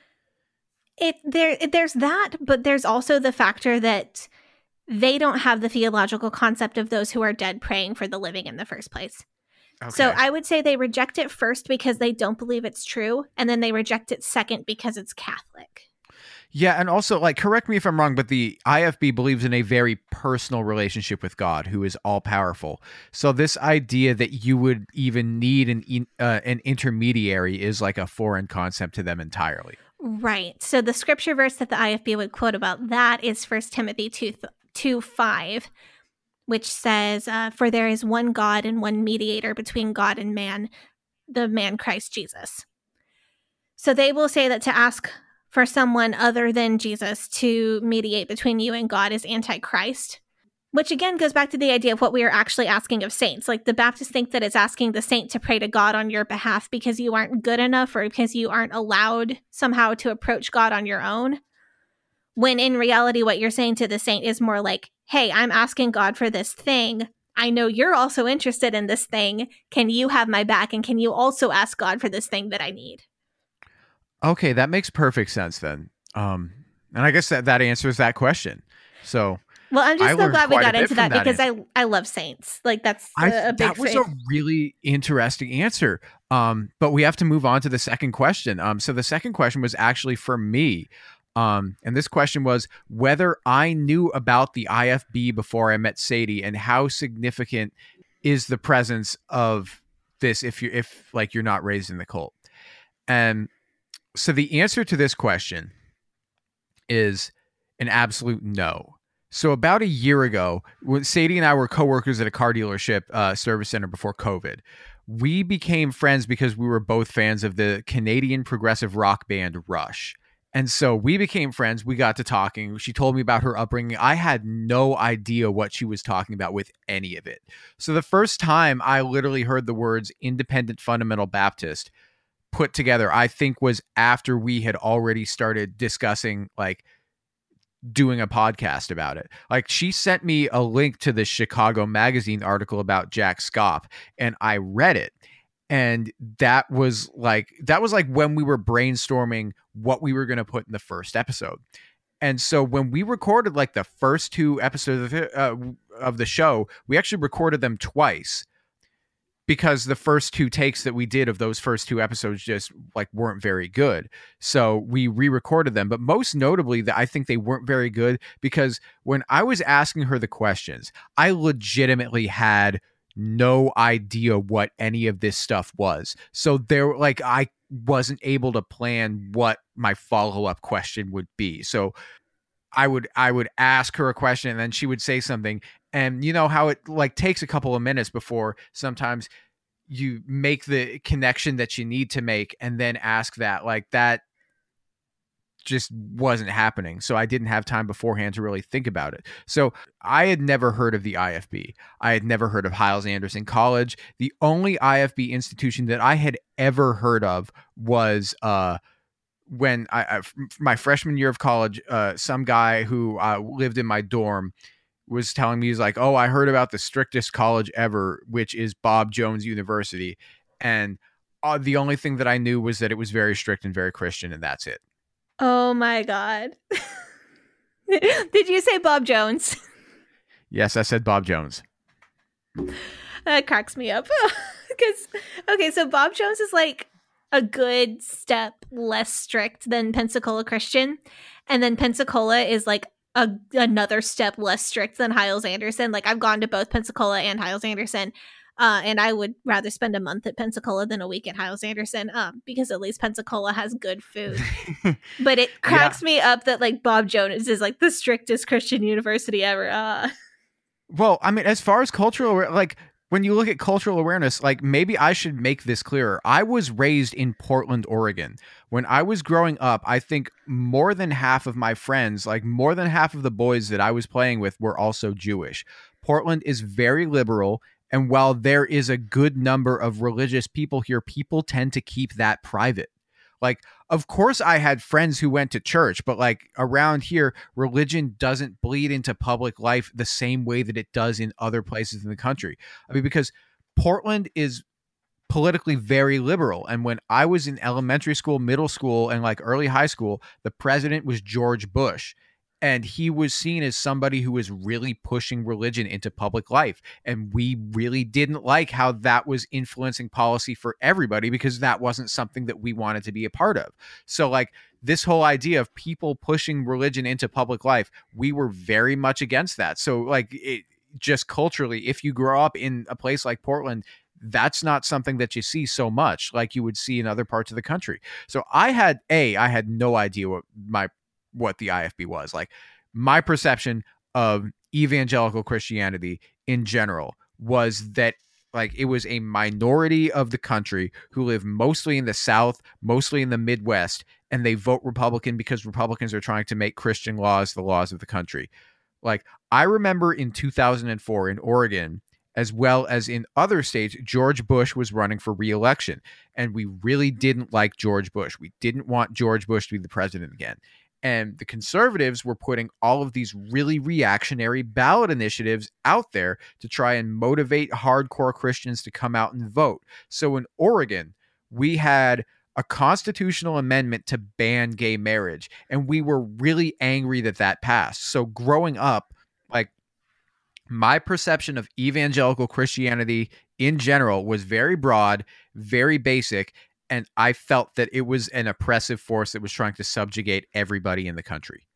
It there there's that, but there's also the factor that they don't have the theological concept of those who are dead praying for the living in the first place. Okay. So I would say they reject it first because they don't believe it's true, and then they reject it second because it's Catholic. Yeah, and also, like, correct me if I'm wrong, but the I F B believes in a very personal relationship with God, who is all-powerful. So this idea that you would even need an uh, an intermediary is like a foreign concept to them entirely. Right. So the scripture verse that the I F B would quote about that is First Timothy two five, which says, uh, for there is one God and one mediator between God and man, the man Christ Jesus. So they will say that to ask for someone other than Jesus to mediate between you and God is antichrist, which again goes back to the idea of what we are actually asking of saints. Like the Baptists think that it's asking the saint to pray to God on your behalf because you aren't good enough or because you aren't allowed somehow to approach God on your own. When in reality, what you're saying to the saint is more like, hey, I'm asking God for this thing. I know you're also interested in this thing. Can you have my back? And can you also ask God for this thing that I need? Okay, that makes perfect sense then. Um, and I guess that, that answers that question. So, well, I'm just I so glad we got into that, that because answer. I I love saints. Like that's I, a, a big that was faith. a really interesting answer. Um, but we have to move on to the second question. Um, so the second question was actually for me. Um, and this question was whether I knew about the I F B before I met Sadie, and how significant is the presence of this if you if like you're not raised in the cult. And so the answer to this question is an absolute no. So about a year ago, when Sadie and I were coworkers at a car dealership uh, service center before COVID, we became friends because we were both fans of the Canadian progressive rock band Rush. And so we became friends. We got to talking. She told me about her upbringing. I had no idea what she was talking about with any of it. So the first time I literally heard the words Independent Fundamental Baptist put together, I think was after we had already started discussing like doing a podcast about it. Like she sent me a link to the Chicago Magazine article about Jack Scopp, and I read it. And that was like, that was like when we were brainstorming what we were going to put in the first episode. And so when we recorded like the first two episodes of, it, uh, of the show, we actually recorded them twice because the first two takes that we did of those first two episodes just like weren't very good. So we re-recorded them. But most notably, that I think they weren't very good because when I was asking her the questions, I legitimately had no idea what any of this stuff was. So there, like, I wasn't able to plan what my follow-up question would be. So I would, I would ask her a question and then she would say something. And you know how it like takes a couple of minutes before sometimes you make the connection that you need to make and then ask that. Like that just wasn't happening. So I didn't have time beforehand to really think about it. So I had never heard of the I F B. I had never heard of Hyles-Anderson College. The only I F B institution that I had ever heard of was uh, when I, I my freshman year of college, uh, some guy who uh, lived in my dorm was telling me, he's like, oh, I heard about the strictest college ever, which is Bob Jones University. And uh, the only thing that I knew was that it was very strict and very Christian, and that's it. Oh my God. Did you say Bob Jones? Yes, I said Bob Jones. That cracks me up. Because, okay, so Bob Jones is like a good step less strict than Pensacola Christian. And then Pensacola is like a, another step less strict than Hyles-Anderson. Like I've gone to both Pensacola and Hyles-Anderson. Uh, and I would rather spend a month at Pensacola than a week at Hyles-Anderson, um, because at least Pensacola has good food. But it cracks yeah. me up that like Bob Jones is like the strictest Christian university ever. Uh. Well, I mean, as far as cultural, like when you look at cultural awareness, like maybe I should make this clearer. I was raised in Portland, Oregon. When I was growing up, I think more than half of my friends, like more than half of the boys that I was playing with were also Jewish. Portland is very liberal. And while there is a good number of religious people here, people tend to keep that private. Like, of course, I had friends who went to church, but like around here, religion doesn't bleed into public life the same way that it does in other places in the country. I mean, because Portland is politically very liberal. And when I was in elementary school, middle school, and like early high school, the president was George Bush. And he was seen as somebody who was really pushing religion into public life. And we really didn't like how that was influencing policy for everybody because that wasn't something that we wanted to be a part of. So like this whole idea of people pushing religion into public life, we were very much against that. So like it, just culturally, if you grow up in a place like Portland, that's not something that you see so much like you would see in other parts of the country. So I had, A, I had no idea what my what the I F B was. Like my perception of evangelical Christianity in general was that like it was a minority of the country who live mostly in the South, mostly in the Midwest, and they vote Republican because Republicans are trying to make Christian laws the laws of the country. Like I remember in two thousand four in Oregon, as well as in other states, George Bush was running for re-election. And we really didn't like George Bush. We didn't want George Bush to be the president again. And the conservatives were putting all of these really reactionary ballot initiatives out there to try and motivate hardcore Christians to come out and vote. So in Oregon, we had a constitutional amendment to ban gay marriage, and we were really angry that that passed. So growing up, like my perception of evangelical Christianity in general was very broad, very basic, and I felt that it was an oppressive force that was trying to subjugate everybody in the country.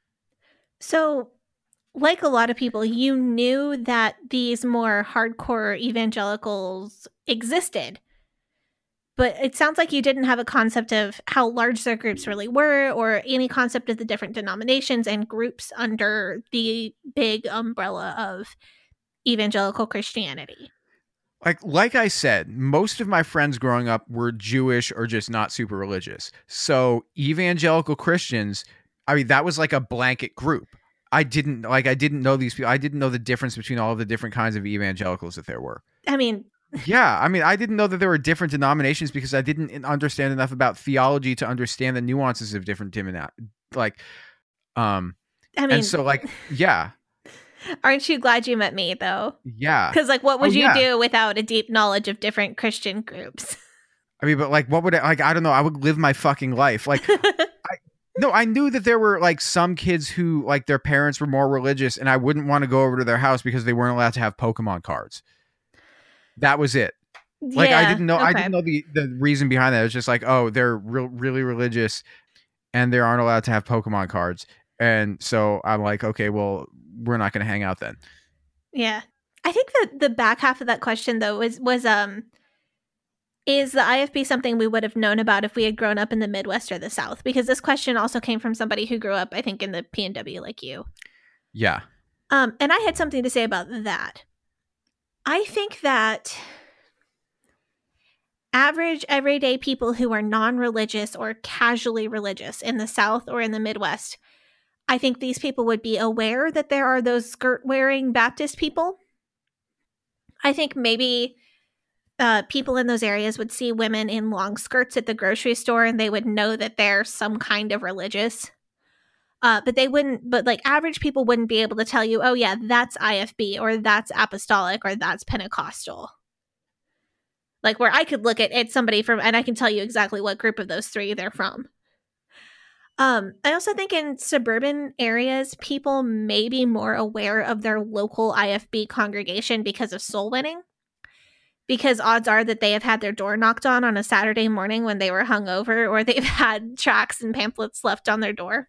So, like a lot of people, you knew that these more hardcore evangelicals existed. But it sounds like you didn't have a concept of how large their groups really were or any concept of the different denominations and groups under the big umbrella of evangelical Christianity. like like I said, most of my friends growing up were Jewish or just not super religious. So evangelical Christians, I mean, that was like a blanket group. I didn't like I didn't know these people. I didn't know the difference between all of the different kinds of evangelicals that there were. I mean, Yeah, I mean, I didn't know that there were different denominations because I didn't understand enough about theology to understand the nuances of different dimina- like um I mean, and so like yeah. aren't you glad you met me though? Yeah. Because like, what would Oh, you yeah. do without a deep knowledge of different Christian groups? I mean, but like, what would I, like, I don't know. I would live my fucking life. Like, I, no, I knew that there were like some kids who like their parents were more religious and I wouldn't want to go over to their house because they weren't allowed to have Pokemon cards. That was it. Like, I Yeah, didn't know, I okay. didn't know the, the reason behind that. It was just like, oh, they're real, really religious and they aren't allowed to have Pokemon cards. And so I'm like, okay, well, we're not going to hang out then. Yeah. I think that the back half of that question though was was um is the I F B something we would have known about if we had grown up in the Midwest or the South? Because this question also came from somebody who grew up, I think, in the P N W like you. Yeah. Um, and I had something to say about that. I think that average, everyday people who are non-religious or casually religious in the South or in the Midwest, I think these people would be aware that there are those skirt-wearing Baptist people. I think maybe uh, people in those areas would see women in long skirts at the grocery store and they would know that they're some kind of religious. Uh, but they wouldn't, but like average people wouldn't be able to tell you, oh yeah, that's I F B or that's apostolic or that's Pentecostal. Like where I could look at, at somebody from, and I can tell you exactly what group of those three they're from. Um, I also think in suburban areas, people may be more aware of their local I F B congregation because of soul winning. Because odds are that they have had their door knocked on on a Saturday morning when they were hungover, or they've had tracts and pamphlets left on their door.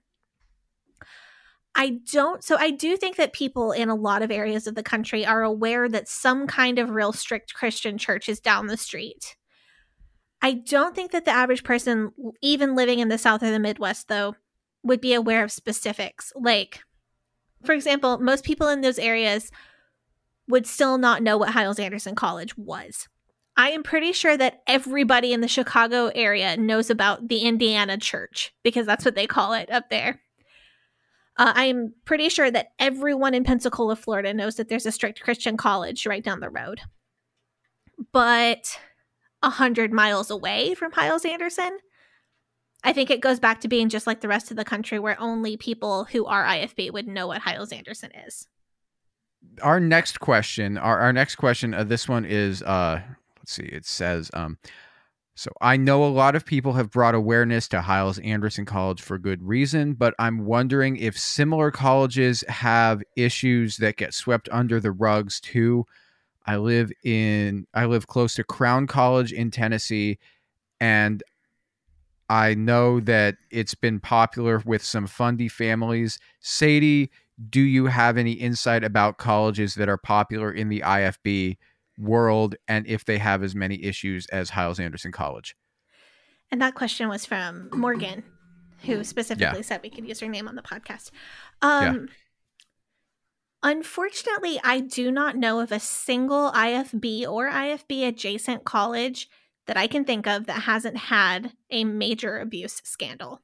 I don't, so I do think that people in a lot of areas of the country are aware that some kind of real strict Christian church is down the street. I don't think that the average person, even living in the South or the Midwest, though, would be aware of specifics. Like, for example, most people in those areas would still not know what Hyles-Anderson College was. I am pretty sure that everybody in the Chicago area knows about the Indiana Church, because that's what they call it up there. Uh, I'm pretty sure that everyone in Pensacola, Florida knows that there's a strict Christian college right down the road. But a hundred miles away from Hyles-Anderson, I think it goes back to being just like the rest of the country where only people who are I F B would know what Hyles-Anderson is. Our next question, our, our next question, uh, this one is, uh, let's see, it says, um, so I know a lot of people have brought awareness to Hyles-Anderson College for good reason, but I'm wondering if similar colleges have issues that get swept under the rugs too. I live in, I live close to Crown College in Tennessee, and I know that it's been popular with some fundy families. Sadie, do you have any insight about colleges that are popular in the I F B world and if they have as many issues as Hyles-Anderson College? And that question was from Morgan, who specifically Yeah. said we could use her name on the podcast. Um, yeah. Unfortunately, I do not know of a single I F B or I F B adjacent college that I can think of that hasn't had a major abuse scandal.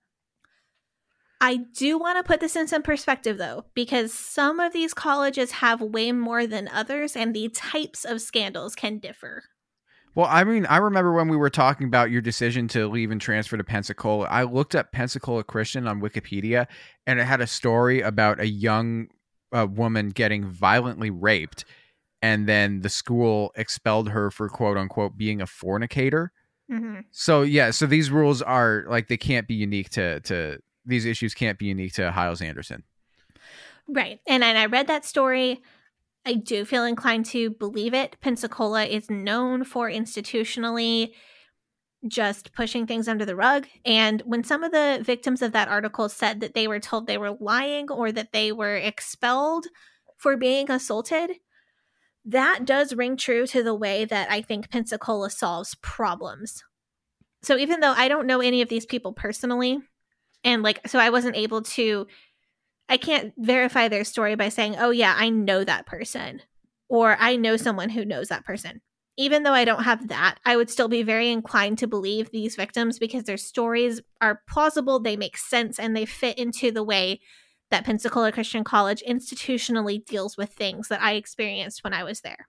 I do want to put this in some perspective, though, because some of these colleges have way more than others, and the types of scandals can differ. Well, I mean, I remember when we were talking about your decision to leave and transfer to Pensacola, I looked up Pensacola Christian on Wikipedia, and it had a story about a young uh, woman getting violently raped, and then the school expelled her for, quote unquote, being a fornicator. Mm-hmm. So, yeah, so these rules are, like, they can't be unique to... to these issues can't be unique to Hyles-Anderson. Right. And, and I read that story. I do feel inclined to believe it. Pensacola is known for institutionally just pushing things under the rug. And when some of the victims of that article said that they were told they were lying or that they were expelled for being assaulted, that does ring true to the way that I think Pensacola solves problems. So even though I don't know any of these people personally, and like, so I wasn't able to, I can't verify their story by saying, oh yeah, I know that person. or I know someone who knows that person. Even though I don't have that, I would still be very inclined to believe these victims because their stories are plausible, they make sense, and they fit into the way that Pensacola Christian College institutionally deals with things that I experienced when I was there.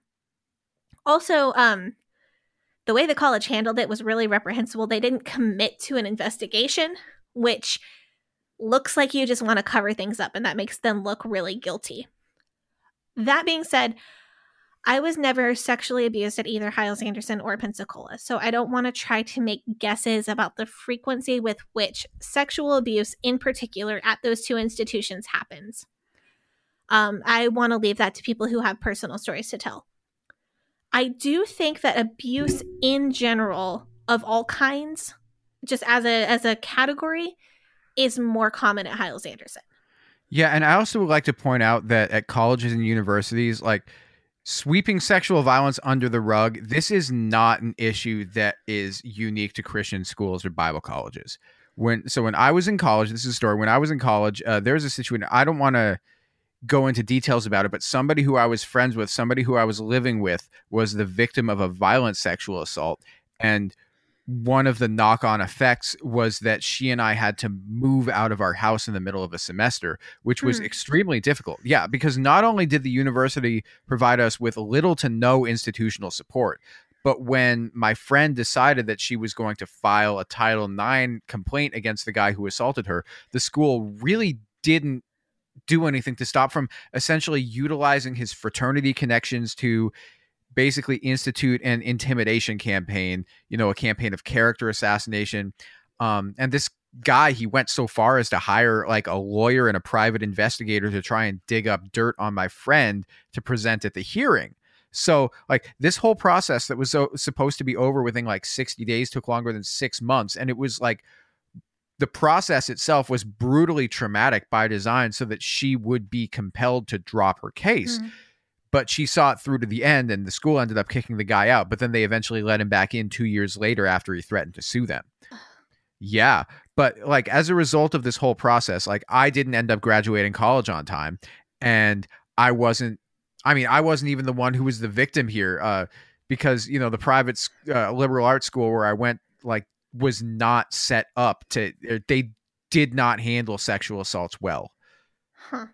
Also, um, the way the college handled it was really reprehensible. They didn't commit to an investigation, which looks like you just want to cover things up, and that makes them look really guilty. That being said, I was never sexually abused at either Hyles-Anderson or Pensacola, so I don't want to try to make guesses about the frequency with which sexual abuse in particular at those two institutions happens. Um, I want to leave that to people who have personal stories to tell. I do think that abuse in general of all kinds, just as a as a category, is more common at Hyles-Anderson. Yeah, and I also would like to point out that at colleges and universities, like, sweeping sexual violence under the rug, this is not an issue that is unique to Christian schools or Bible colleges. When so when I was in college, this is a story. When I was in college, uh, there was a situation. I don't want to go into details about it, but somebody who I was friends with, somebody who I was living with, was the victim of a violent sexual assault, and one of the knock-on effects was that she and I had to move out of our house in the middle of a semester, which was mm. extremely difficult. Yeah, because not only did the university provide us with little to no institutional support, but when my friend decided that she was going to file a Title nine complaint against the guy who assaulted her, the school really didn't do anything to stop from essentially utilizing his fraternity connections to basically institute an intimidation campaign, you know, a campaign of character assassination. Um, and this guy, he went so far as to hire like a lawyer and a private investigator to try and dig up dirt on my friend to present at the hearing. So like this whole process that was so, supposed to be over within like sixty days took longer than six months. And it was like, the process itself was brutally traumatic by design so that she would be compelled to drop her case. Mm. But she saw it through to the end, and the school ended up kicking the guy out. But then they eventually let him back in two years later after he threatened to sue them. Yeah. But like as a result of this whole process, like I didn't end up graduating college on time. And I wasn't, I mean, I wasn't even the one who was the victim here uh, because, you know, the private uh, liberal arts school where I went, like, was not set up to, they did not handle sexual assaults well. Huh.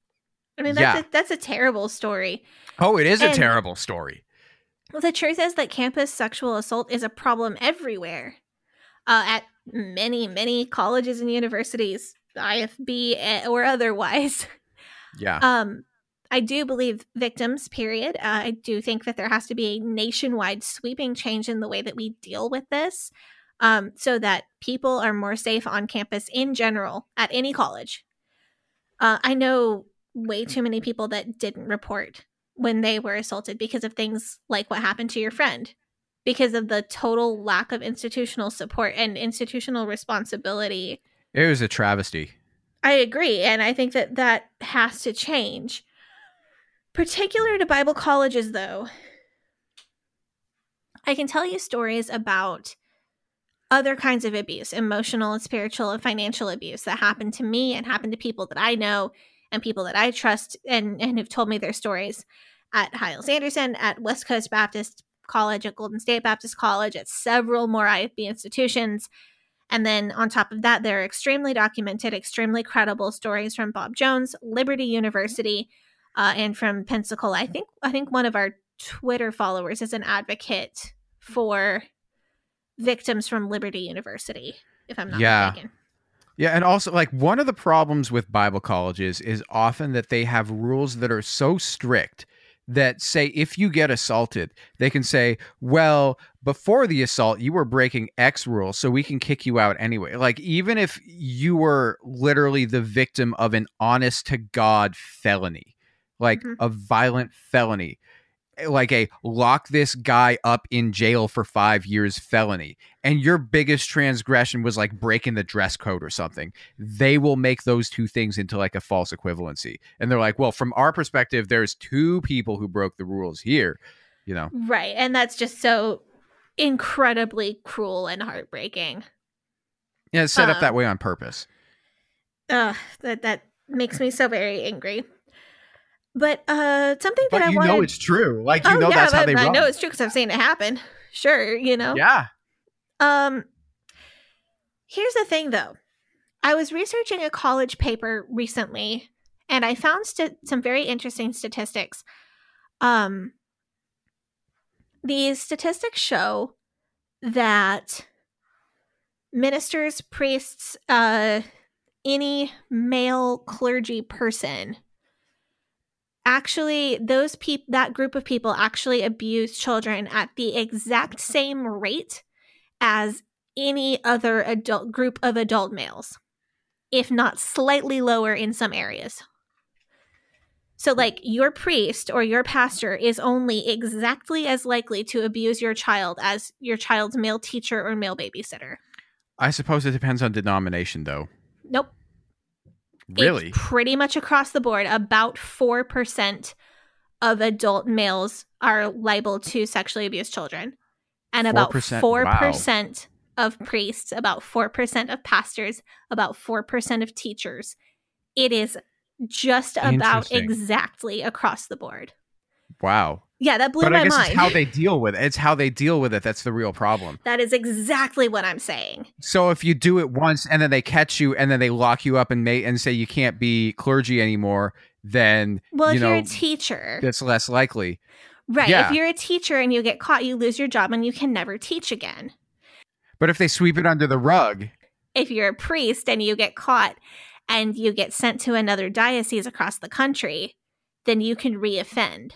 I mean, that's, yeah. a, that's a terrible story. Oh, it is and a terrible story. The truth is that campus sexual assault is a problem everywhere. Uh, at many, many colleges and universities, I F B or otherwise. Yeah. Um, I do believe victims, period. Uh, I do think that there has to be a nationwide sweeping change in the way that we deal with this. Um, so that people are more safe on campus in general at any college. Uh, I know way too many people that didn't report when they were assaulted because of things like what happened to your friend, because of the total lack of institutional support and institutional responsibility. It was a travesty. I agree. And I think that that has to change. Particular to Bible colleges, though, I can tell you stories about other kinds of abuse, emotional and spiritual and financial abuse that happened to me and happened to people that I know and people that I trust and, and have told me their stories at Hyles-Anderson, at West Coast Baptist College, at Golden State Baptist College, at several more I F B institutions. And then on top of that, there are extremely documented, extremely credible stories from Bob Jones, Liberty University, uh, and from Pensacola. I think I think one of our Twitter followers is an advocate for victims from Liberty University, if I'm not yeah. mistaken. Yeah, and also, like, one of the problems with Bible colleges is often that they have rules that are so strict that say if you get assaulted, they can say, well, before the assault, you were breaking X rules, so we can kick you out anyway. Like, even if you were literally the victim of an honest-to-God felony, like mm-hmm. a violent felony, like a lock this guy up in jail for five years felony, and your biggest transgression was like breaking the dress code or something, they will make those two things into like a false equivalency. And they're like, well, from our perspective, there's two people who broke the rules here, you know? Right. And that's just so incredibly cruel and heartbreaking. Yeah, it's set um, up that way on purpose. Uh, that, that makes me so very angry. But uh, something that But I you wanted... know it's true. Like, you oh, know yeah, that's how they I run. know it's true because I've seen it happen. Sure, you know? Yeah. Um, here's the thing, though. I was researching a college paper recently, and I found st- some very interesting statistics. Um, these statistics show that ministers, priests, uh, any male clergy person, actually, those peop- that group of people actually abuse children at the exact same rate as any other adult group of adult males, if not slightly lower in some areas. So, like, your priest or your pastor is only exactly as likely to abuse your child as your child's male teacher or male babysitter. I suppose it depends on denomination, though. Nope. Really? It's pretty much across the board. About four percent of adult males are liable to sexually abuse children. And about four percent? four percent wow. of priests, about four percent of pastors, about four percent of teachers. It is just about exactly across the board. Wow. Yeah, that blew but my I guess mind. It's how they deal with it. It's how they deal with it that's the real problem. That is exactly what I'm saying. So if you do it once and then they catch you and then they lock you up and may and say you can't be clergy anymore, then well, you if know, you're a teacher, that's less likely. Right. Yeah. If you're a teacher and you get caught, you lose your job and you can never teach again. But if they sweep it under the rug, if you're a priest and you get caught and you get sent to another diocese across the country, then you can reoffend.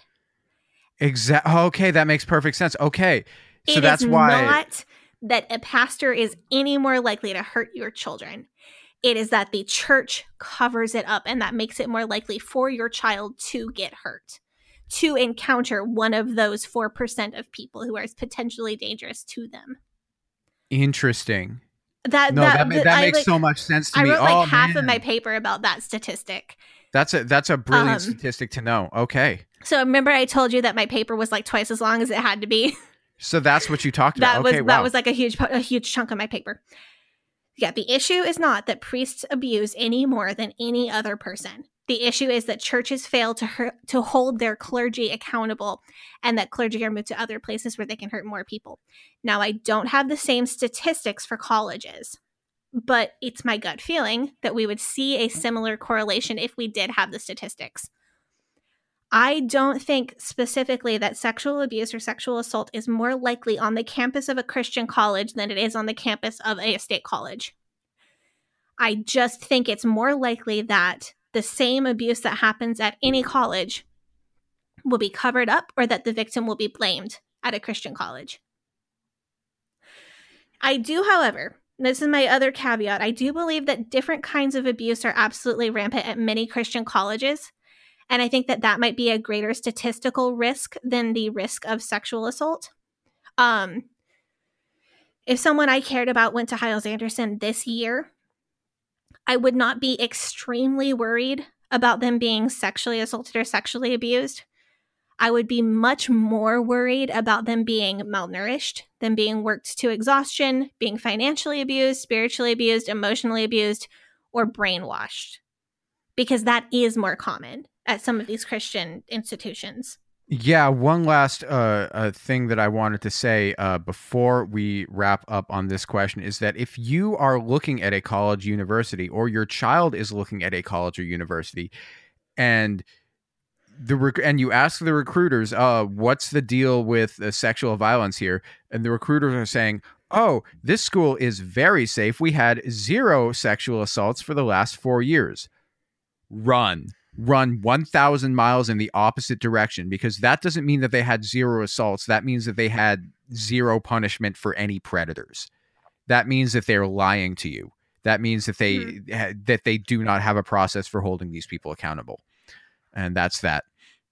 Exactly. Okay, that makes perfect sense. Okay, so it that's is why not that a pastor is any more likely to hurt your children. It is that the church covers it up, and that makes it more likely for your child to get hurt, to encounter one of those four percent of people who are potentially dangerous to them. Interesting. That no, that, that, that I, makes like, so much sense to I me. wrote like oh, half man. of my paper about that statistic. That's a that's a brilliant Um, statistic to know. Okay, So remember I told you that my paper was like twice as long as it had to be? so that's what you talked that about. was Okay, wow. that was like a huge a huge chunk of my paper. Yeah, the issue is not that priests abuse any more than any other person. The issue is that churches fail to hurt, to hold their clergy accountable, and that clergy are moved to other places where they can hurt more people. Now, I don't have the same statistics for colleges, but it's my gut feeling that we would see a similar correlation if we did have the statistics. I don't think specifically that sexual abuse or sexual assault is more likely on the campus of a Christian college than it is on the campus of a state college. I just think it's more likely that the same abuse that happens at any college will be covered up, or that the victim will be blamed at a Christian college. I do, however, this is my other caveat, I do believe that different kinds of abuse are absolutely rampant at many Christian colleges. And I think that that might be a greater statistical risk than the risk of sexual assault. Um, if someone I cared about went to Hyles-Anderson this year, I would not be extremely worried about them being sexually assaulted or sexually abused. I would be much more worried about them being malnourished, them being worked to exhaustion, being financially abused, spiritually abused, emotionally abused, or brainwashed. Because that is more common at some of these Christian institutions. Yeah, one last uh, uh, thing that I wanted to say uh, before we wrap up on this question is that if you are looking at a college, university, or your child is looking at a college or university, and the rec- and you ask the recruiters, uh, what's the deal with uh, sexual violence here? And the recruiters are saying, oh, this school is very safe. We had zero sexual assaults for the last four years. Run. Run one thousand miles in the opposite direction, because that doesn't mean that they had zero assaults. That means that they had zero punishment for any predators. That means that they're lying to you. That means that they mm-hmm. ha- that they do not have a process for holding these people accountable. And that's that.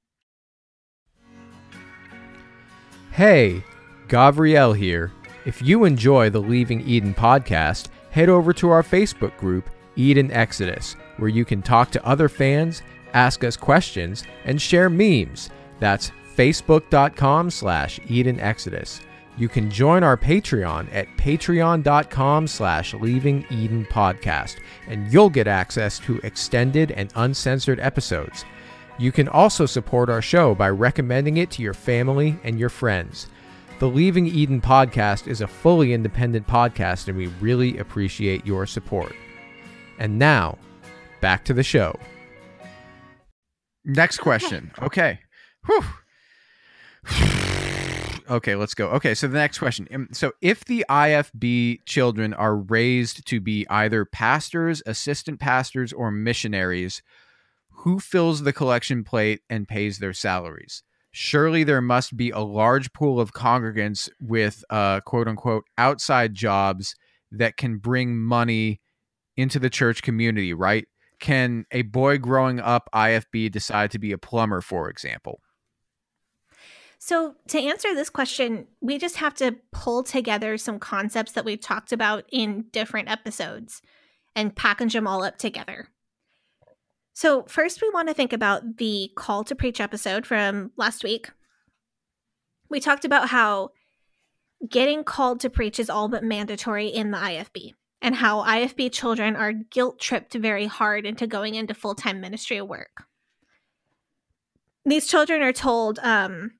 Hey, Gavriel here. If you enjoy the Leaving Eden podcast, head over to our Facebook group, Eden Exodus, where you can talk to other fans, ask us questions, and share memes. That's facebook.com slash Eden Exodus. You can join our Patreon at patreon.com slash Leaving Eden Podcast, and you'll get access to extended and uncensored episodes. You can also support our show by recommending it to your family and your friends. The Leaving Eden podcast is a fully independent podcast, and we really appreciate your support. And now, back to the show. Next question. Okay. Whew. Okay, let's go. Okay, so the next question. Um, So if the I F B children are raised to be either pastors, assistant pastors, or missionaries, who fills the collection plate and pays their salaries? Surely there must be a large pool of congregants with uh, quote unquote outside jobs that can bring money into the church community, right? Can a boy growing up I F B decide to be a plumber, for example? So, to answer this question, we just have to pull together some concepts that we've talked about in different episodes and package them all up together. So, first, we want to think about the Call to Preach episode from last week. We talked about how getting called to preach is all but mandatory in the I F B, and how I F B children are guilt-tripped very hard into going into full-time ministry work. These children are told, um,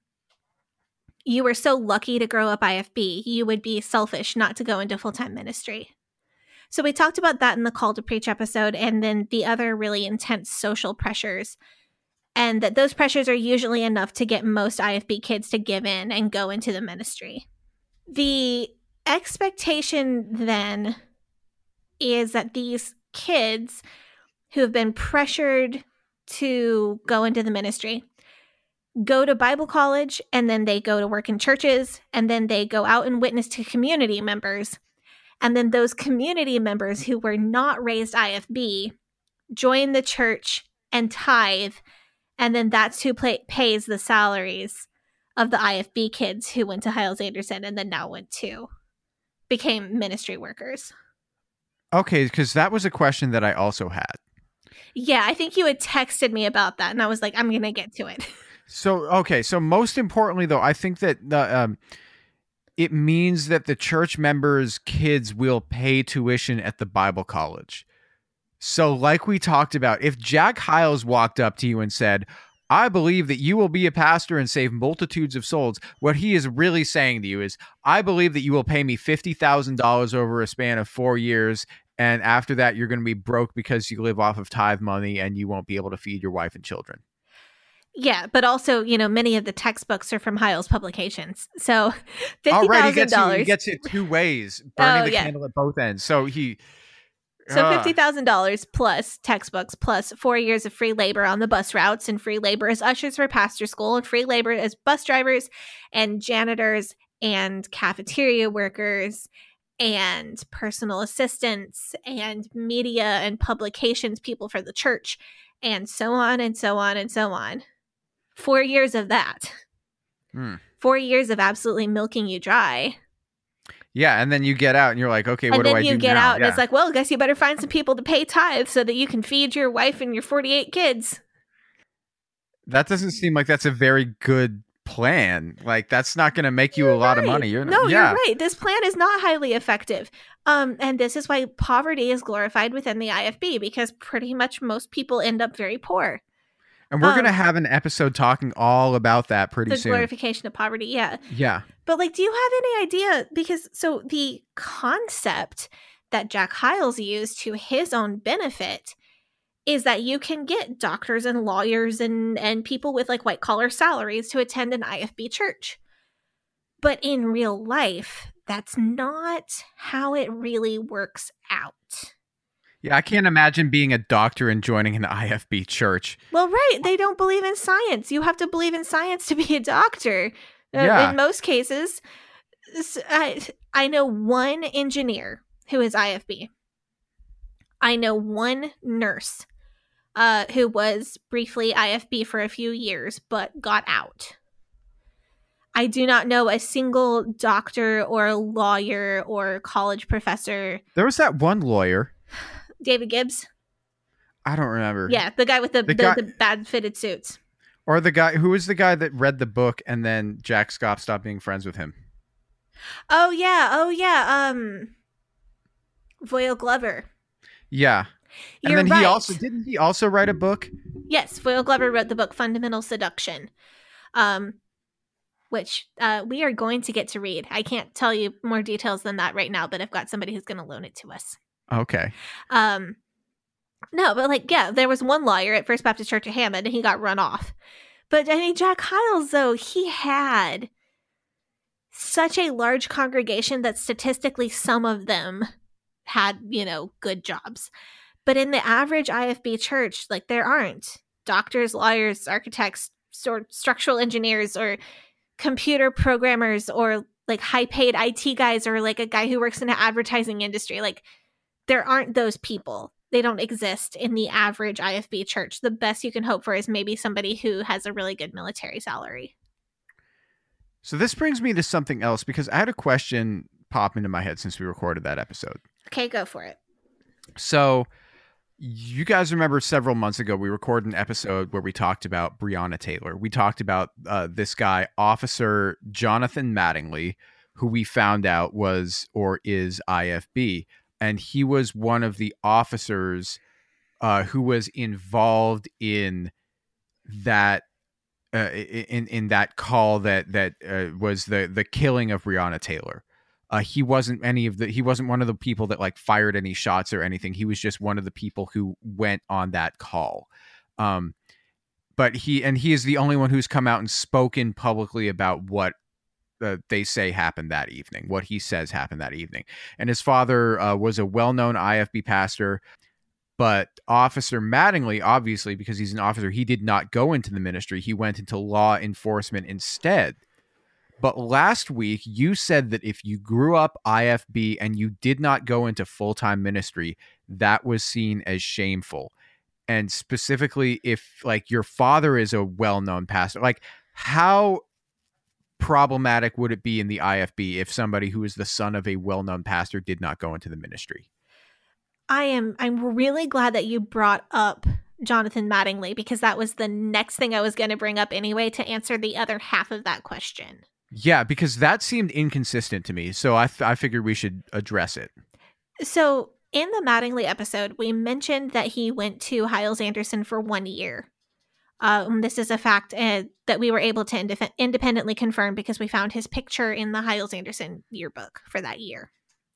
you were so lucky to grow up I F B. You would be selfish not to go into full-time ministry. So we talked about that in the Call to Preach episode, and then the other really intense social pressures, and that those pressures are usually enough to get most I F B kids to give in and go into the ministry. The expectation then is that these kids who have been pressured to go into the ministry go to Bible college, and then they go to work in churches, and then they go out and witness to community members. And then those community members who were not raised I F B join the church and tithe, and then that's who play, pays the salaries of the I F B kids who went to Hyles-Anderson and then now went to, became ministry workers. Okay, because that was a question that I also had. Yeah, I think you had texted me about that, and I was like, I'm going to get to it. So, okay. So most importantly, though, I think that the, um, it means that the church members' kids will pay tuition at the Bible college. So like we talked about, if Jack Hyles walked up to you and said, I believe that you will be a pastor and save multitudes of souls, what he is really saying to you is, I believe that you will pay me fifty thousand dollars over a span of four years. And after that, you're going to be broke because you live off of tithe money and you won't be able to feed your wife and children. Yeah, but also, you know, many of the textbooks are from Hyles Publications. So fifty thousand dollars. All right, he gets, you, he gets it two ways, burning Oh, the yeah. candle at both ends. So he... So uh, fifty thousand dollars plus textbooks plus four years of free labor on the bus routes, and free labor as ushers for pastor school, and free labor as bus drivers and janitors and cafeteria workers and personal assistants and media and publications people for the church, and so on and so on and so on. Four years of that. Hmm. Four years of absolutely milking you dry. Yeah, and then you get out and you're like, okay, what And do then I you do get now? out and Yeah. it's like, well, I guess you better find some people to pay tithes so that you can feed your wife and your forty-eight kids. That doesn't seem like that's a very good plan. Like, that's not going to make you You're a lot of right. money. You're no, yeah. you're right. This plan is not highly effective. Um, and this is why poverty is glorified within the I F B, because pretty much most people end up very poor. And we're Um, going to have an episode talking all about that pretty The soon. glorification of poverty, yeah. Yeah. But like, do you have any idea? Because so the concept that Jack Hyles used to his own benefit is that you can get doctors and lawyers and, and people with like white collar salaries to attend an I F B church. But in real life, that's not how it really works out. Yeah, I can't imagine being a doctor and joining an I F B church. Well, right. They don't believe in science. You have to believe in science to be a doctor. Uh, Yeah. In most cases, S- I, I know one engineer who is I F B. I know one nurse uh, who was briefly I F B for a few years, but got out. I do not know a single doctor or lawyer or college professor. There was that one lawyer. David Gibbs? I don't remember. Yeah, the guy with the, The the, guy- the bad fitted suits. Or the guy who was the guy that read the book and then Jack Scott stopped being friends with him. Oh, yeah. Oh, yeah. Um, Voyle Glover. Yeah. You're and then right. he also didn't he also write a book? Yes, Foyle Glover wrote the book Fundamental Seduction, um, which uh, we are going to get to read. I can't tell you more details than that right now, but I've got somebody who's going to loan it to us. Okay. Um, no, but like, yeah, there was one lawyer at First Baptist Church of Hammond, and he got run off. But I mean, Jack Hyles, though, he had such a large congregation that statistically some of them had, you know, good jobs. But in the average I F B church, like, there aren't doctors, lawyers, architects, or structural engineers, or computer programmers, or like high-paid I T guys, or like a guy who works in the advertising industry. Like, there aren't those people. They don't exist in the average I F B church. The best you can hope for is maybe somebody who has a really good military salary. So this brings me to something else, because I had a question pop into my head since we recorded that episode. Okay, go for it. So you guys remember several months ago, we recorded an episode where we talked about Breonna Taylor. We talked about uh, this guy, Officer Jonathan Mattingly, who we found out was or is I F B. And he was one of the officers uh, who was involved in that uh, in in that call that that uh, was the the killing of Breonna Taylor. Uh, he wasn't any of the he wasn't one of the people that like fired any shots or anything. He was just one of the people who went on that call. Um, but he and he is the only one who's come out and spoken publicly about what uh, they say happened that evening, what he says happened that evening. And his father uh, was a well-known I F B pastor. But Officer Mattingly, obviously, because he's an officer, he did not go into the ministry. He went into law enforcement instead. But last week, you said that if you grew up I F B and you did not go into full-time ministry, that was seen as shameful. And specifically, if like your father is a well-known pastor, like how problematic would it be in the I F B if somebody who is the son of a well-known pastor did not go into the ministry? I am I'm really glad that you brought up Jonathan Mattingly, because that was the next thing I was going to bring up anyway to answer the other half of that question. Yeah, because that seemed inconsistent to me. So I, th- I figured we should address it. So in the Mattingly episode, we mentioned that he went to Hyles-Anderson for one year. Um, this is a fact uh, that we were able to indef- independently confirm because we found his picture in the Hyles-Anderson yearbook for that year.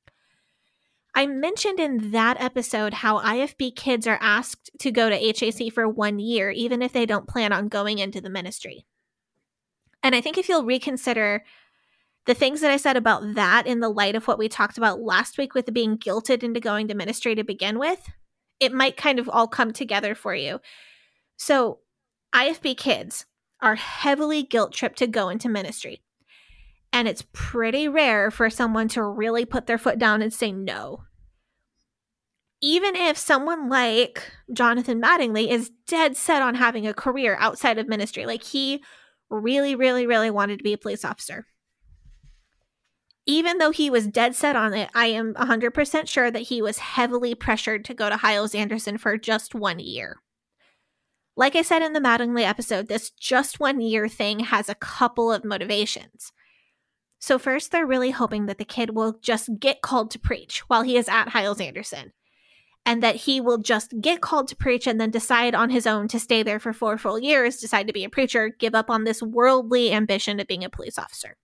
I mentioned in that episode how I F B kids are asked to go to H A C for one year, even if they don't plan on going into the ministry. And I think if you'll reconsider the things that I said about that in the light of what we talked about last week with being guilted into going to ministry to begin with, it might kind of all come together for you. So I F B kids are heavily guilt-tripped to go into ministry. And it's pretty rare for someone to really put their foot down and say no. Even if someone like Jonathan Mattingly is dead set on having a career outside of ministry, like he really, really, really wanted to be a police officer. Even though he was dead set on it, I am one hundred percent sure that he was heavily pressured to go to Hyles-Anderson for just one year. Like I said in the Mattingly episode, this just one year thing has a couple of motivations. So first, they're really hoping that the kid will just get called to preach while he is at Hyles-Anderson. And that he will just get called to preach and then decide on his own to stay there for four full years, decide to be a preacher, give up on this worldly ambition of being a police officer.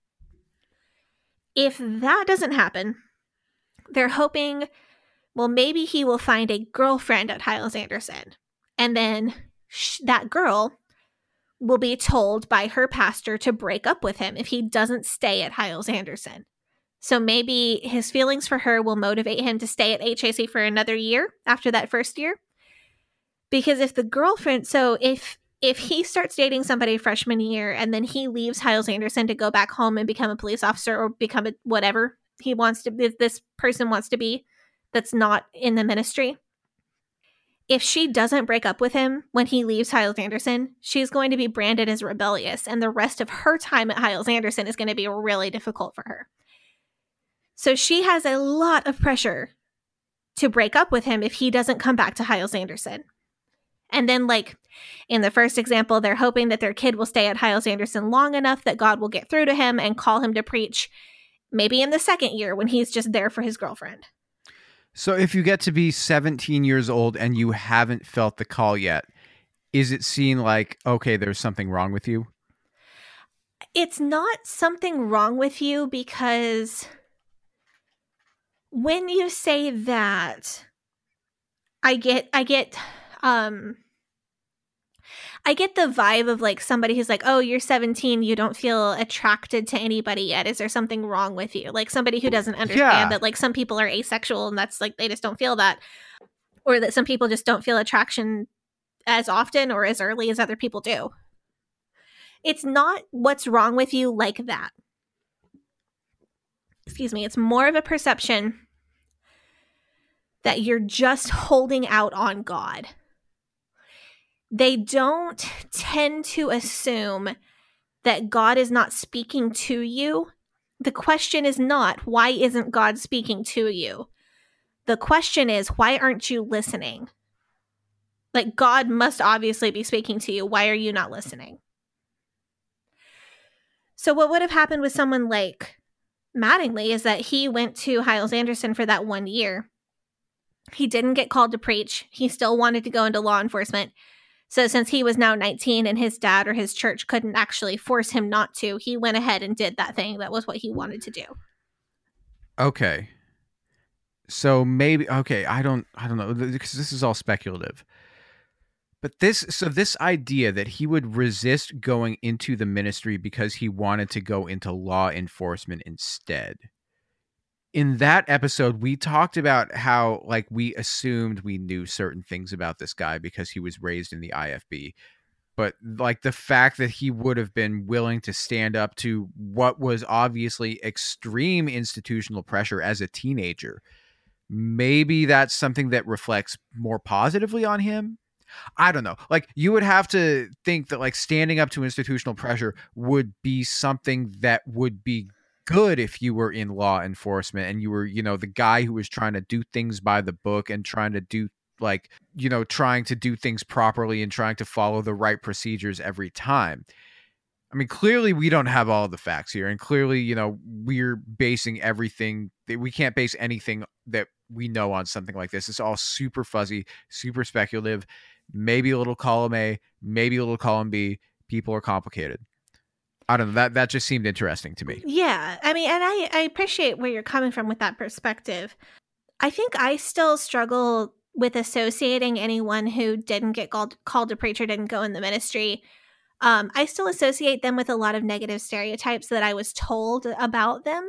If that doesn't happen, they're hoping, well, maybe he will find a girlfriend at Hyles-Anderson. And then sh- that girl will be told by her pastor to break up with him if he doesn't stay at Hyles-Anderson. So maybe his feelings for her will motivate him to stay at H A C for another year after that first year. Because if the girlfriend, so if if he starts dating somebody freshman year and then he leaves Hyles-Anderson to go back home and become a police officer or become a, whatever he wants to, this person wants to be, that's not in the ministry. If she doesn't break up with him when he leaves Hyles-Anderson, she's going to be branded as rebellious, and the rest of her time at Hyles-Anderson is going to be really difficult for her. So she has a lot of pressure to break up with him if he doesn't come back to Hyles-Anderson. And then, like, in the first example, they're hoping that their kid will stay at Hyles-Anderson long enough that God will get through to him and call him to preach, maybe in the second year when he's just there for his girlfriend. So if you get to be seventeen years old and you haven't felt the call yet, is it seen like, okay, there's something wrong with you? It's not something wrong with you, because when you say that, I get, I get, um, I get the vibe of like somebody who's like, oh, you're seventeen, you don't feel attracted to anybody yet. Is there something wrong with you? Like somebody who doesn't understand Yeah. that like some people are asexual and that's like, they just don't feel that. Or that some people just don't feel attraction as often or as early as other people do. It's not what's wrong with you like that. Excuse me. It's more of a perception that you're just holding out on God. They don't tend to assume that God is not speaking to you. The question is not, why isn't God speaking to you? The question is, why aren't you listening? Like, God must obviously be speaking to you. Why are you not listening? So what would have happened with someone like Mattingly is that he went to Hyles Anderson for that one year. He didn't get called to preach. He still wanted to go into law enforcement. So since he was now nineteen and his dad or his church couldn't actually force him not to, he went ahead and did that thing. That was what he wanted to do. Okay. So maybe, okay, I don't, I don't know, because this is all speculative. But this, so this idea that he would resist going into the ministry because he wanted to go into law enforcement instead. In that episode, we talked about how, like, we assumed we knew certain things about this guy because he was raised in the I F B. But, like, the fact that he would have been willing to stand up to what was obviously extreme institutional pressure as a teenager, maybe that's something that reflects more positively on him. I don't know. Like, you would have to think that, like, standing up to institutional pressure would be something that would be good if you were in law enforcement and you were, you know, the guy who was trying to do things by the book and trying to do, like, you know, trying to do things properly and trying to follow the right procedures every time. I mean, clearly we don't have all of the facts here. And clearly, you know, we're basing everything, we can't base anything that we know on something like this. It's all super fuzzy, super speculative, maybe a little column A, maybe a little column B. People are complicated. I don't know. That that just seemed interesting to me. Yeah. I mean, and I, I appreciate where you're coming from with that perspective. I think I still struggle with associating anyone who didn't get called, called to preach or didn't go in the ministry. Um, I still associate them with a lot of negative stereotypes that I was told about them.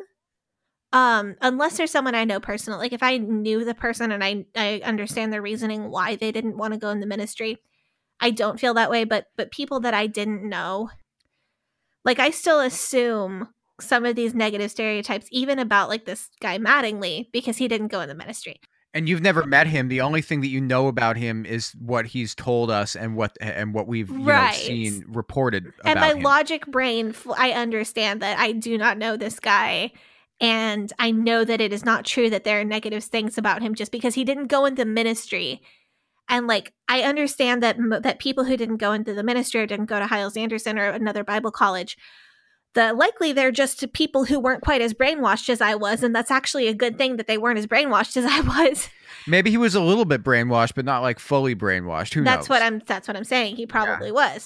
Um, unless there's someone I know personally. Like if I knew the person and I, I understand their reasoning why they didn't want to go in the ministry, I don't feel that way. But but people that I didn't know, like I still assume some of these negative stereotypes, even about like this guy Mattingly, because he didn't go in the ministry. And you've never met him. The only thing that you know about him is what he's told us and what and what we've you Right. know, seen reported about And my him. logic brain, f- I understand that I do not know this guy. And I know that it is not true that there are negative things about him just because he didn't go into ministry. And like, I understand that m- that people who didn't go into the ministry or didn't go to Hyles Anderson or another Bible college, the likely they're just people who weren't quite as brainwashed as I was. And that's actually a good thing that they weren't as brainwashed as I was. Maybe he was a little bit brainwashed, but not like fully brainwashed. Who That's knows? what I'm that's what I'm saying. He probably was.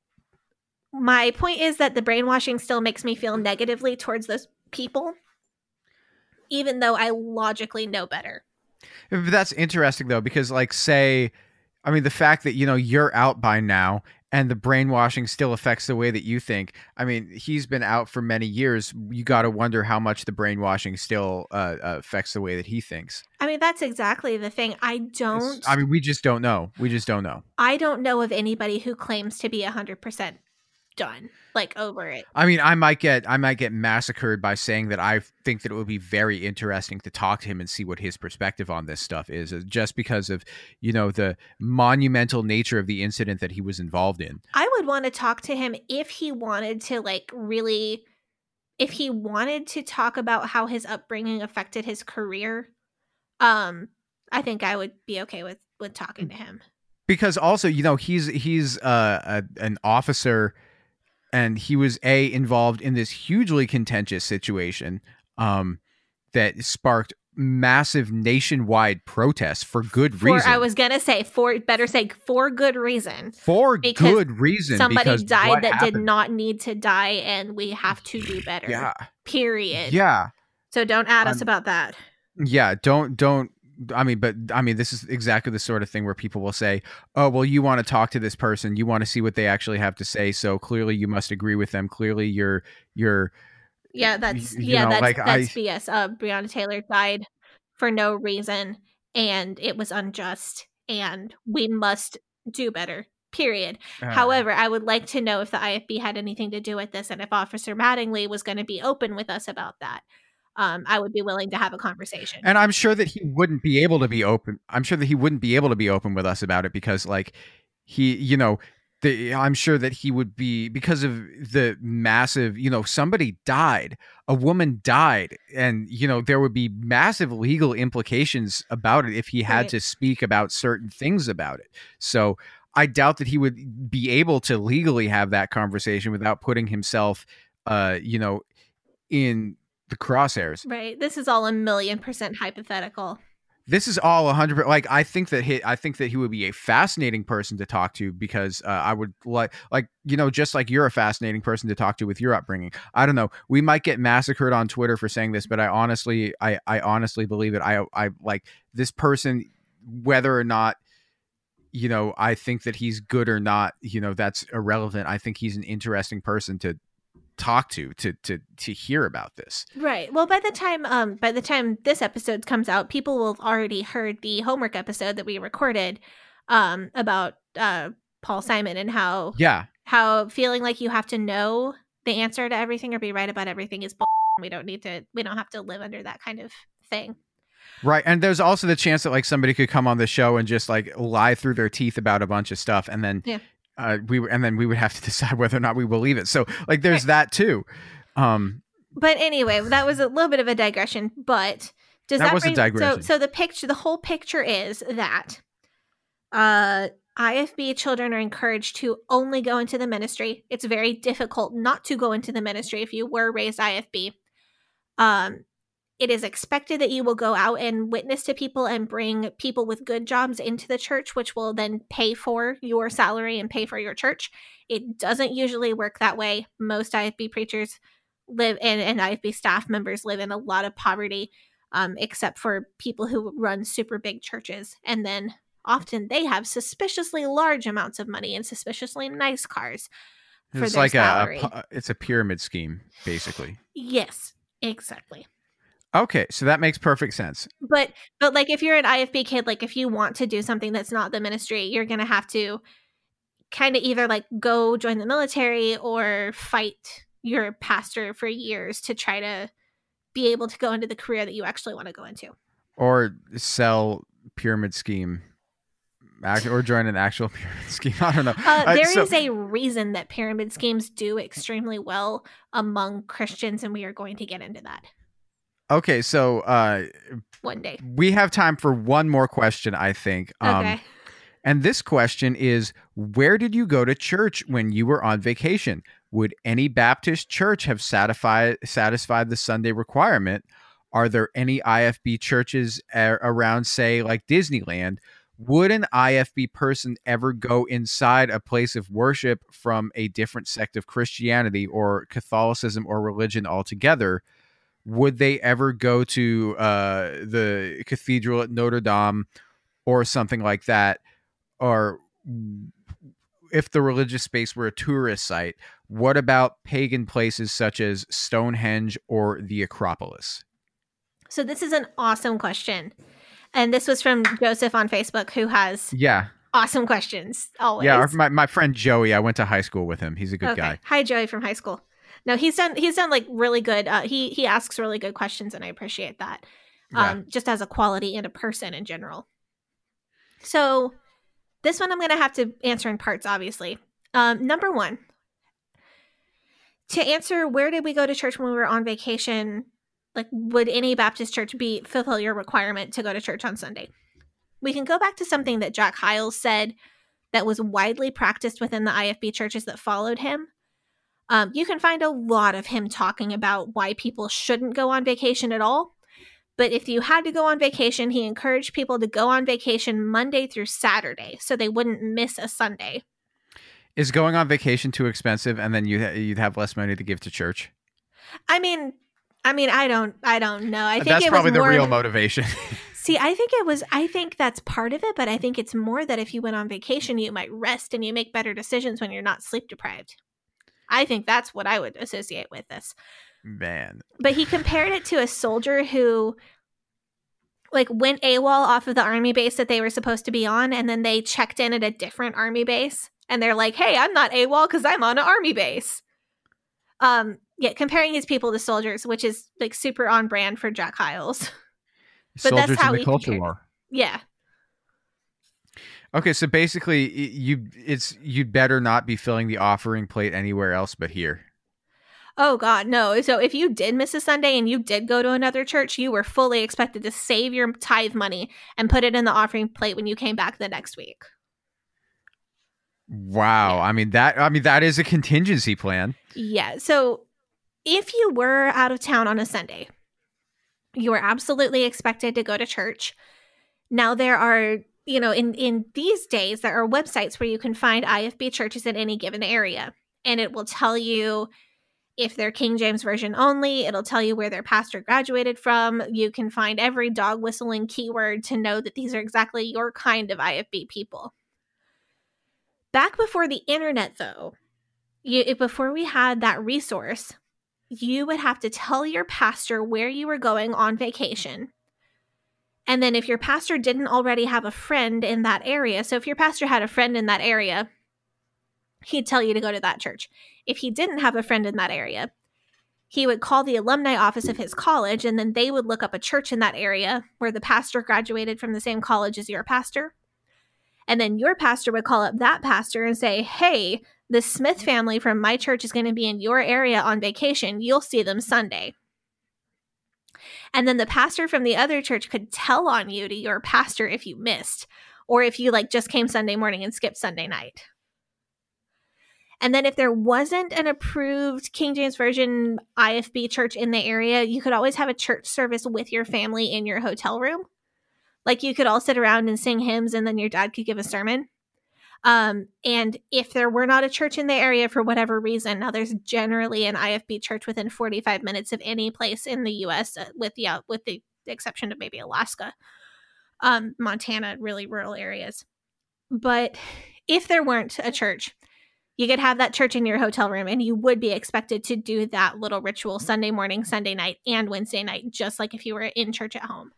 My point is that the brainwashing still makes me feel negatively towards those people, even though I logically know better. But that's interesting though, because like say, I mean, the fact that, you know, you're out by now and the brainwashing still affects the way that you think. I mean, he's been out for many years. You got to wonder how much the brainwashing still uh, affects the way that he thinks. I mean, that's exactly the thing. I don't, It's- I mean, we just don't know. We just don't know. I don't know of anybody who claims to be one hundred percent done, like over it. I mean, I might get I might get massacred by saying that I think that it would be very interesting to talk to him and see what his perspective on this stuff is, uh, just because of, you know, the monumental nature of the incident that he was involved in. I would want to talk to him if he wanted to, like, really, if he wanted to talk about how his upbringing affected his career. Um, I think I would be okay with with talking to him. Because also, you know, he's he's uh, a, an officer. And he was a involved in this hugely contentious situation um, that sparked massive nationwide protests for good For, reason. I was gonna say for better say for good reason. for because good reason. Somebody because died what that happened- did not need to die, and we have to do better. Yeah, Period. yeah, So don't add us Um, about that. yeah. Don't don't. I mean, but I mean, this is exactly the sort of thing where people will say, "Oh, well, you want to talk to this person, you want to see what they actually have to say, so clearly you must agree with them. Clearly, you're you're." Yeah, that's you yeah, know, that's like, that's I- B S. Uh, Breonna Taylor died for no reason, and it was unjust, and we must do better. Period. Uh, However, I would like to know if the I F B had anything to do with this, and if Officer Mattingly was going to be open with us about that. Um, I would be willing to have a conversation. And I'm sure that he wouldn't be able to be open. I'm sure that he wouldn't be able to be open with us about it because, like, he, you know, the, I'm sure that he would be because of the massive, you know, somebody died, a woman died, and, you know, there would be massive legal implications about it if he had Right. to speak about certain things about it. So I doubt that he would be able to legally have that conversation without putting himself, uh, you know, in the crosshairs. Right. This is all a million percent hypothetical. This is all a hundred. Like I think that he, I think that he would be a fascinating person to talk to because uh, I would like, like you know, just like you're a fascinating person to talk to with your upbringing. I don't know. We might get massacred on Twitter for saying this, but I honestly, I, I honestly believe it. I, I like this person, whether or not, you know, I think that he's good or not. You know, that's irrelevant. I think he's an interesting person to talk to to to to hear about this. Right. Well, by the time um by the time this episode comes out, people will have already heard the homework episode that we recorded um about uh Paul Simon and how Yeah. how feeling like you have to know the answer to everything or be right about everything is bull- we don't need to we don't have to live under that kind of thing. Right. And there's also the chance that like somebody could come on the show and just like lie through their teeth about a bunch of stuff and then Yeah. uh we and then we would have to decide whether or not we believe it. So like there's Right. that too. Um But anyway, that was a little bit of a digression, but does That that, was a bring, digression. So so the picture the whole picture is that uh I F B children are encouraged to only go into the ministry. It's very difficult not to go into the ministry if you were raised I F B. Um it is expected that you will go out and witness to people and bring people with good jobs into the church, which will then pay for your salary and pay for your church. It doesn't usually work that way. Most I F B preachers live and, and I F B staff members live in a lot of poverty, um, except for people who run super big churches. And then often they have suspiciously large amounts of money and suspiciously nice cars for it's their like salary. a, a it's a pyramid scheme basically. Yes, exactly. Okay, so that makes perfect sense. But but like if you're an I F B kid, like if you want to do something that's not the ministry, you're gonna have to kind of either like go join the military or fight your pastor for years to try to be able to go into the career that you actually want to go into. Or sell pyramid scheme act, or join an actual pyramid scheme. I don't know. Uh, Uh, there so- is a reason that pyramid schemes do extremely well among Christians, and we are going to get into that Okay, so uh one day. we have time for one more question, I think. Um Okay. And this question is, where did you go to church when you were on vacation? Would any Baptist church have satisfied satisfied the Sunday requirement? Are there any I F B churches a- around, say, like Disneyland? Would an I F B person ever go inside a place of worship from a different sect of Christianity or Catholicism or religion altogether? Would they ever go to uh, the cathedral at Notre Dame or something like that? Or if the religious space were a tourist site, what about pagan places such as Stonehenge or the Acropolis? So this is an awesome question. And this was from Joseph on Facebook, who has Yeah. awesome questions always. Yeah. Our, my, my friend Joey, I went to high school with him. He's a good Okay. guy. Hi, Joey from high school. No, he's done he's done like really good. Uh, he he asks really good questions, and I appreciate that. Yeah. Um, just as a quality and a person in general. So this one I'm going to have to answer in parts, obviously. Um, number one, to answer where did we go to church when we were on vacation? Like, would any Baptist church be fulfill your requirement to go to church on Sunday? We can go back to something that Jack Hyles said that was widely practiced within the I F B churches that followed him. Um, you can find a lot of him talking about why people shouldn't go on vacation at all. But if you had to go on vacation, he encouraged people to go on vacation Monday through Saturday so they wouldn't miss a Sunday. Is going on vacation too expensive, and then you ha- you'd have less money to give to church? I mean, I mean, I don't, I don't know. I think That's it probably was the more, real motivation. See, I think it was, I think that's part of it, but I think it's more that if you went on vacation, you might rest and you make better decisions when you're not sleep deprived. I think that's what I would associate with this. Man. But he compared it to a soldier who like went AWOL off of the army base that they were supposed to be on, and then they checked in at a different army base, and they're like, hey, I'm not AWOL because I'm on an army base. Um, yeah, comparing his people to soldiers, which is like super on brand for Jack Hyles. But Soldiers that's how in the he culture compared. war. Yeah. Okay, so basically, y- you it's you'd better not be filling the offering plate anywhere else but here. Oh, God, no. So if you did miss a Sunday and you did go to another church, you were fully expected to save your tithe money and put it in the offering plate when you came back the next week. Wow, Yeah. I mean that. I mean that is a contingency plan. Yeah. So if you were out of town on a Sunday, you were absolutely expected to go to church. Now there are, you know, in, in these days, there are websites where you can find I F B churches in any given area. And it will tell you if they're King James Version only. It'll tell you where their pastor graduated from. You can find every dog whistling keyword to know that these are exactly your kind of I F B people. Back before the internet, though, you, before we had that resource, you would have to tell your pastor where you were going on vacation. And then if your pastor didn't already have a friend in that area, so if your pastor had a friend in that area, he'd tell you to go to that church. If he didn't have a friend in that area, he would call the alumni office of his college, and then they would look up a church in that area where the pastor graduated from the same college as your pastor. And then your pastor would call up that pastor and say, hey, the Smith family from my church is going to be in your area on vacation. You'll see them Sunday. And then the pastor from the other church could tell on you to your pastor if you missed, or if you like just came Sunday morning and skipped Sunday night. And then if there wasn't an approved King James Version I F B church in the area, you could always have a church service with your family in your hotel room. Like you could all sit around and sing hymns, and then your dad could give a sermon. Um, and if there were not a church in the area for whatever reason, now there's generally an I F B church within forty-five minutes of any place in the U S, uh, with the, uh, with the exception of maybe Alaska, um, Montana, really rural areas. But if there weren't a church, you could have that church in your hotel room, and you would be expected to do that little ritual Sunday morning, Sunday night, and Wednesday night, just like if you were in church at home.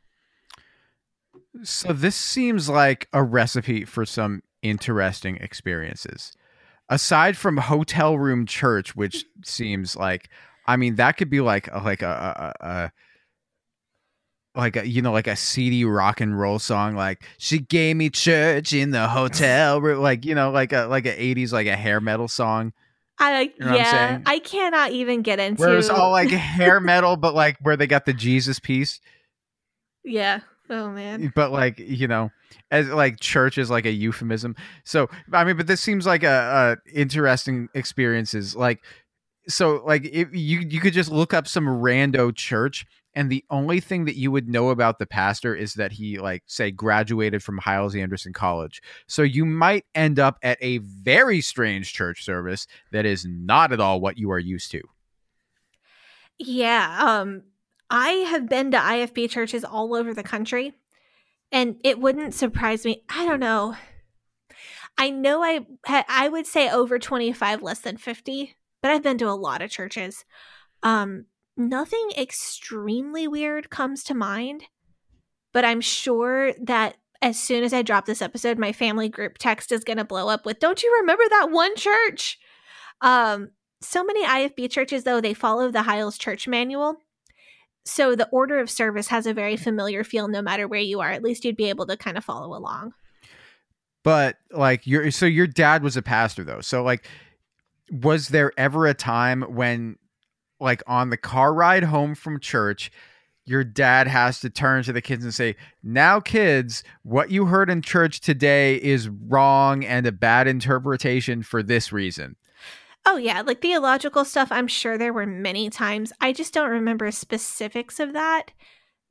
So this seems like a recipe for some interesting experiences. Aside from hotel room church, which seems like, I mean, that could be like a, like a, a, a like a, you know, like a seedy rock and roll song, like she gave me church in the hotel room, like, you know, like a like a eighties like a hair metal song. I You know what I'm yeah, saying? I cannot even get into. Where it's all like hair metal, but like where they got the Jesus piece. Yeah. Oh man. But like, you know, as like church is like a euphemism. So I mean, but this seems like a, a interesting experiences. Like, so like if you you could just look up some rando church, and the only thing that you would know about the pastor is that he like say graduated from Hyles Anderson College. So you might end up at a very strange church service that is not at all what you are used to. Yeah. Um, I have been to I F B churches all over the country, and it wouldn't surprise me. I don't know. I know I I would say over twenty-five, less than fifty, but I've been to a lot of churches. Um, nothing extremely weird comes to mind, but I'm sure that as soon as I drop this episode, my family group text is going to blow up with, don't you remember that one church? Um, so many I F B churches, though, they follow the Hyles Church Manual. So the order of service has a very familiar feel no matter where you are. At least you'd be able to kind of follow along. But like your so your dad was a pastor though. So like was there ever a time when like on the car ride home from church, your dad has to turn to the kids and say, now kids, what you heard in church today is wrong and a bad interpretation for this reason? Oh, yeah. Like theological stuff, I'm sure there were many times. I just don't remember specifics of that.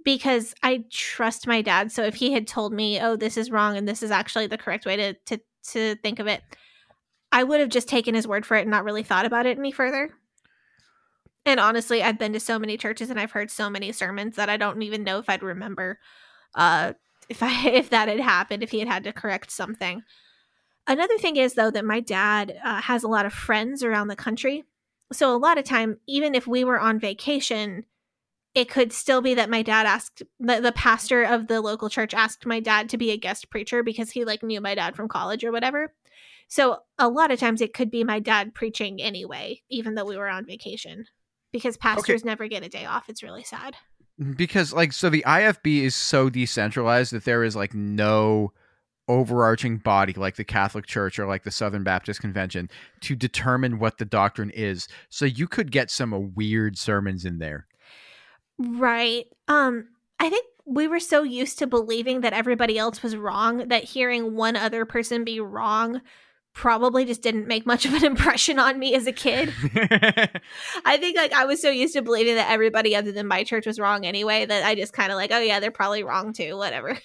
because I trust my dad. So if he had told me, oh, this is wrong and this is actually the correct way to to to think of it, I would have just taken his word for it and not really thought about it any further. And honestly, I've been to so many churches and I've heard so many sermons that I don't even know if I'd remember uh, if I if that had happened, if he had had to correct something. Another thing is, though, that my dad uh, has a lot of friends around the country. So a lot of time, even if we were on vacation, it could still be that my dad asked, the, the pastor of the local church asked my dad to be a guest preacher because he like knew my dad from college or whatever. So a lot of times it could be my dad preaching anyway, even though we were on vacation, because pastors okay. never get a day off. It's really sad. Because like, so the I F B is so decentralized that there is like no overarching body like the Catholic Church or like the Southern Baptist Convention to determine what the doctrine is. So you could get some weird sermons in there. Right. Um, I think we were so used to believing that everybody else was wrong that hearing one other person be wrong probably just didn't make much of an impression on me as a kid. I think like I was so used to believing that everybody other than my church was wrong anyway that I just kind of like, oh yeah, they're probably wrong too, whatever.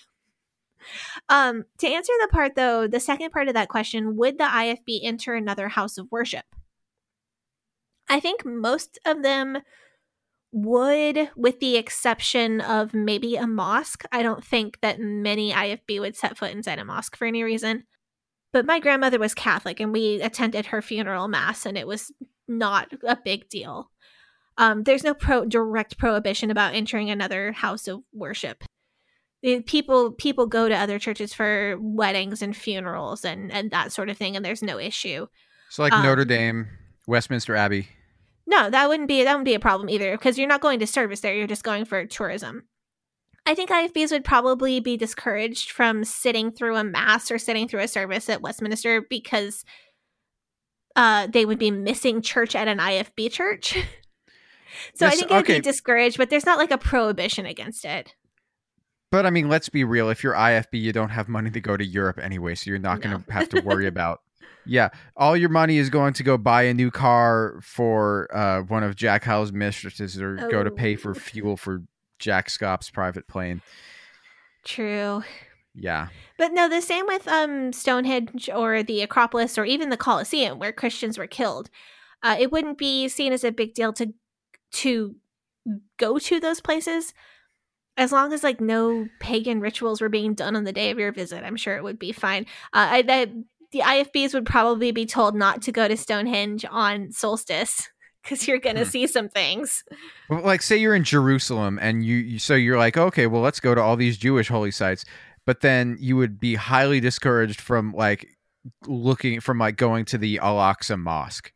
Um, to answer the part though, the second part of that question, would the I F B enter another house of worship? I think most of them would, with the exception of maybe a mosque. I don't think that many I F B would set foot inside a mosque for any reason. But my grandmother was Catholic and we attended her funeral mass and it was not a big deal. Um, there's no pro- direct prohibition about entering another house of worship. People people go to other churches for weddings and funerals and, and that sort of thing, and there's no issue. So like um, Notre Dame, Westminster Abbey. No, that wouldn't be that wouldn't be a problem either, because you're not going to service there, you're just going for tourism. I think I F Bs would probably be discouraged from sitting through a mass or sitting through a service at Westminster because uh, they would be missing church at an I F B church. So yes, I think I'd okay. be discouraged, but there's not like a prohibition against it. But I mean, let's be real. If you're I F B, you don't have money to go to Europe anyway, so you're not no. going to have to worry about. Yeah, all your money is going to go buy a new car for uh, one of Jack Howell's mistresses, or oh. go to pay for fuel for Jack Scott's private plane. True. Yeah. But no, the same with um, Stonehenge or the Acropolis or even the Colosseum, where Christians were killed. Uh, it wouldn't be seen as a big deal to to go to those places. As long as like no pagan rituals were being done on the day of your visit, I'm sure it would be fine. Uh, I, I, the I F Bs would probably be told not to go to Stonehenge on solstice because you're going to hmm. see some things. Well, like say you're in Jerusalem and you, you, so you're like, okay, well, let's go to all these Jewish holy sites. But then you would be highly discouraged from like looking from like going to the Al-Aqsa Mosque.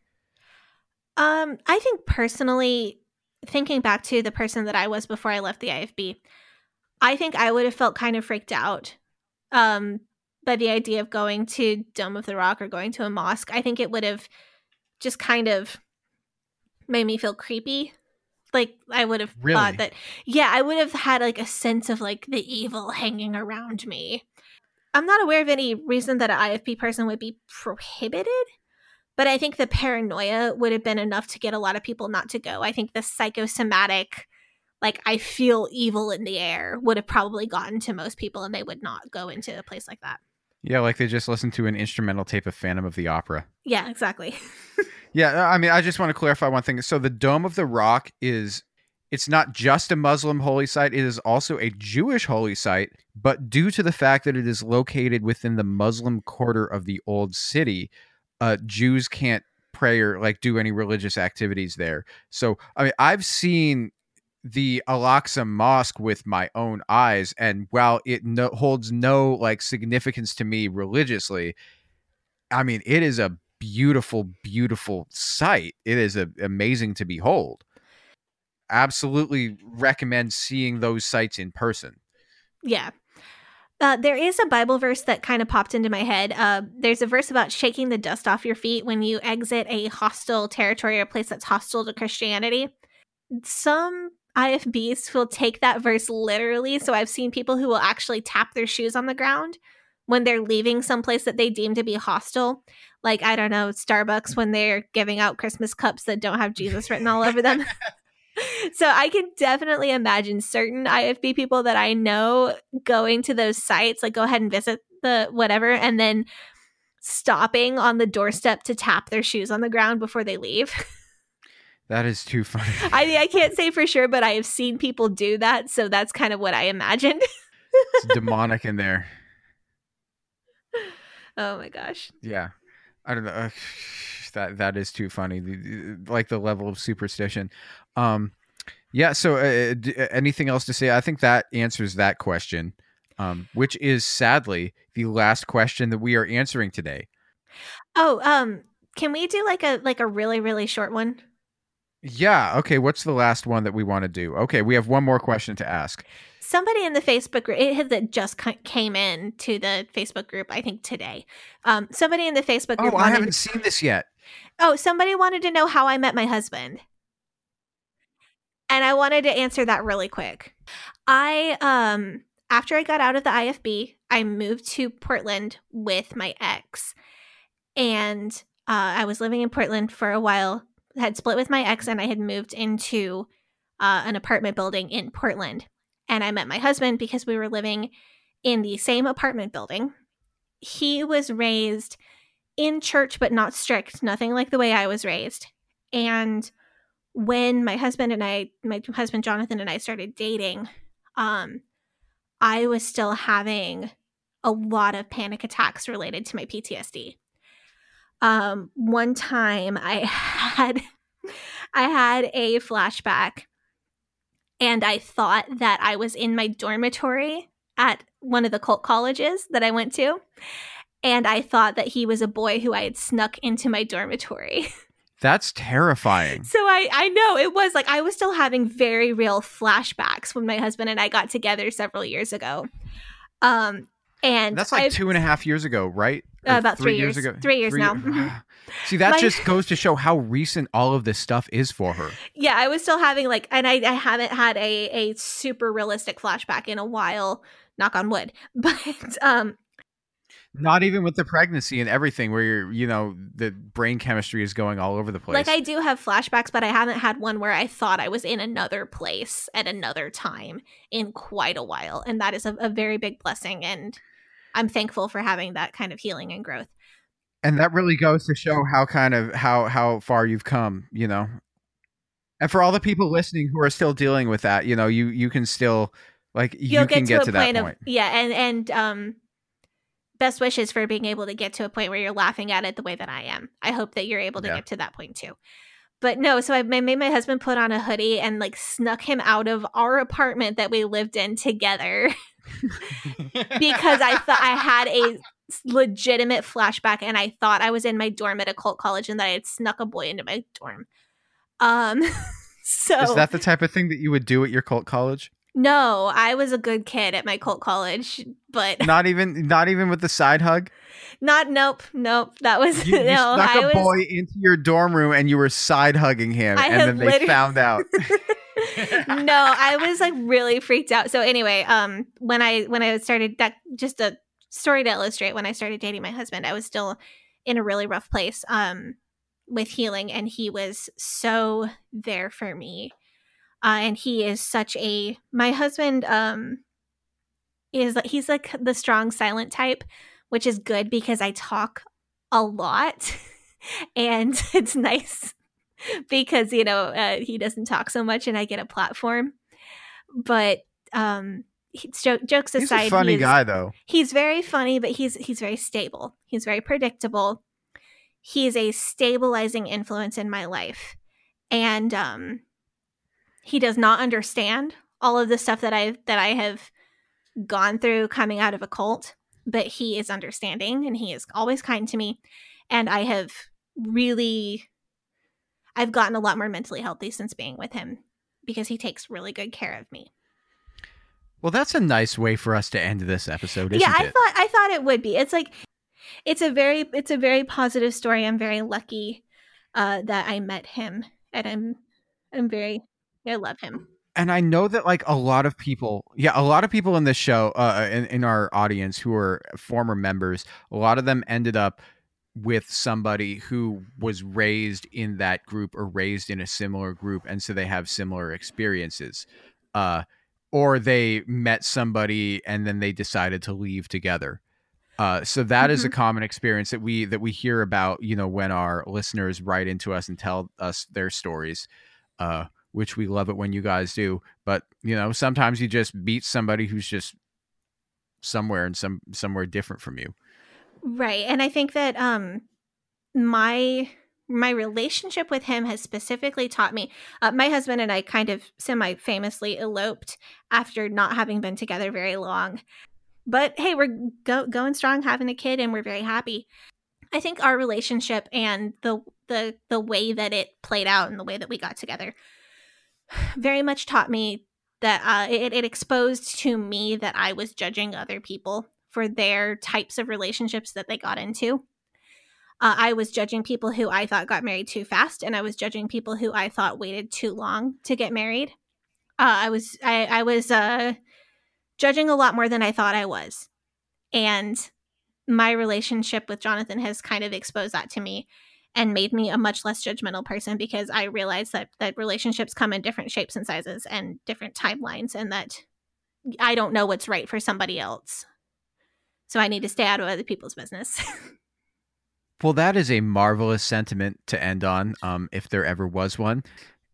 Um, I think personally, thinking back to the person that I was before I left the I F B, I think I would have felt kind of freaked out um, by the idea of going to Dome of the Rock or going to a mosque. I think it would have just kind of made me feel creepy. Like I would have really? thought that, yeah, I would have had like a sense of like the evil hanging around me. I'm not aware of any reason that an I F B person would be prohibited. But I think the paranoia would have been enough to get a lot of people not to go. I think the psychosomatic, like, I feel evil in the air would have probably gotten to most people and they would not go into a place like that. Yeah, like they just listened to an instrumental tape of Phantom of the Opera. Yeah, exactly. Yeah, I mean, I just want to clarify one thing. So the Dome of the Rock is, it's not just a Muslim holy site. It is also a Jewish holy site. But due to the fact that it is located within the Muslim quarter of the Old City, Uh, Jews can't pray or like do any religious activities there. So, I mean, I've seen the Al-Aqsa Mosque with my own eyes, and while it no, holds no like significance to me religiously, I mean, it is a beautiful, beautiful sight. It is a, amazing to behold. Absolutely recommend seeing those sites in person. Yeah. Uh, there is a Bible verse that kind of popped into my head. Uh, there's a verse about shaking the dust off your feet when you exit a hostile territory or a place that's hostile to Christianity. Some I F Bs will take that verse literally. So I've seen people who will actually tap their shoes on the ground when they're leaving someplace that they deem to be hostile. Like, I don't know, Starbucks when they're giving out Christmas cups that don't have Jesus written all over them. So I can definitely imagine certain I F B people that I know going to those sites, like go ahead and visit the whatever, and then stopping on the doorstep to tap their shoes on the ground before they leave. That is too funny. I mean, I can't say for sure, but I have seen people do that, so that's kind of what I imagined. It's demonic in there. Oh my gosh. Yeah. I don't know. Uh, that that is too funny. The- the- Like the level of superstition. Um, yeah. So, uh, d- uh, anything else to say? I think that answers that question, um, which is sadly the last question that we are answering today. Oh, um, can we do like a like a really really short one? Yeah. Okay. What's the last one that we want to do? Okay. We have one more question to ask. Somebody in the Facebook group, it had that just ca- came in to the Facebook group, I think today. Um, somebody in the Facebook group. Oh, I wanted- haven't seen this yet. Oh, somebody wanted to know how I met my husband. And I wanted to answer that really quick. I, um, after I got out of the I F B, I moved to Portland with my ex. And uh, I was living in Portland for a while, had split with my ex, and I had moved into uh, an apartment building in Portland. And I met my husband because we were living in the same apartment building. He was raised in church, but not strict, nothing like the way I was raised. And when my husband and I, my husband Jonathan and I started dating, um, I was still having a lot of panic attacks related to my P T S D. Um, one time I had, I had a flashback, and I thought that I was in my dormitory at one of the cult colleges that I went to. And I thought that he was a boy who I had snuck into my dormitory. That's terrifying. So I, I know it was like I was still having very real flashbacks when my husband and I got together several years ago. Um, and That's like I've- two and a half years ago, right? Uh, Or about three years. ago. Three years now. Mhm. See, that My- just goes to show how recent all of this stuff is for her. Yeah, I was still having like, and I, I haven't had a, a super realistic flashback in a while, knock on wood. But um, Not even with the pregnancy and everything, where you're, you know, the brain chemistry is going all over the place. like I do have flashbacks, but I haven't had one where I thought I was in another place at another time in quite a while. And that is a, a very big blessing. And I'm thankful for having that kind of healing and growth. And that really goes to show how kind of how how far you've come, you know. And for all the people listening who are still dealing with that, you know, you you can still like you You'll can get to get a to that point of, point. yeah. And, and, um, best wishes for being able to get to a point where you're laughing at it the way that I am. I hope that you're able to Yeah. get to that point too. But no, so I ma- made my husband put on a hoodie and like snuck him out of our apartment that we lived in together because I thought I had a legitimate flashback and I thought I was in my dorm at a cult college and that I had snuck a boy into my dorm. Um, so Is that the type of thing that you would do at your cult college? no, I was a good kid at my cult college, but Not even not even with the side hug? not, nope, nope. That was, You, you no, snuck I a was, boy into your dorm room and you were side hugging him, I and have then they literally- found out. no, I was like really freaked out. So anyway, um, when I when I started that, just a story to illustrate, when I started dating my husband, I was still in a really rough place, um, with healing, and he was so there for me, uh, and he is such a my husband, um, is like he's like the strong silent type, which is good because I talk a lot, and it's nice because you know uh, he doesn't talk so much and I get a platform. But um he, jo- jokes He's aside, a funny he is- guy though. he's very funny, but he's he's very stable, he's very predictable, he's a stabilizing influence in my life. And um he does not understand all of the stuff that I that I have gone through coming out of a cult, but he is understanding and he is always kind to me. And I have really I've gotten a lot more mentally healthy since being with him because he takes really good care of me. Well, that's a nice way for us to end this episode, isn't yeah, I it? thought I thought it would be. It's like it's a very it's a very positive story. I'm very lucky uh that I met him, and I'm I'm very I love him. And I know that like a lot of people, yeah, a lot of people in this show, uh, in, in our audience who are former members, a lot of them ended up with somebody who was raised in that group or raised in a similar group, and so they have similar experiences. Uh, or they met somebody and then they decided to leave together. Uh, so that mm-hmm. is a common experience that we that we hear about, you know, when our listeners write into us and tell us their stories, uh, which we love it when you guys do. But, you know, sometimes you just meet somebody who's just somewhere and some somewhere different from you. Right. And I think that um, my my relationship with him has specifically taught me. Uh, my husband and I kind of semi-famously eloped after not having been together very long. But hey, we're go- going strong, having a kid, and we're very happy. I think our relationship and the the the way that it played out and the way that we got together very much taught me that uh, it, it exposed to me that I was judging other people for their types of relationships that they got into. Uh, I was judging people who I thought got married too fast, and I was judging people who I thought waited too long to get married. Uh, I was I, I was uh, judging a lot more than I thought I was. And my relationship with Jonathan has kind of exposed that to me and made me a much less judgmental person, because I realized that, that relationships come in different shapes and sizes and different timelines, and that I don't know what's right for somebody else. So I need to stay out of other people's business. Well, that is a marvelous sentiment to end on, um, if there ever was one.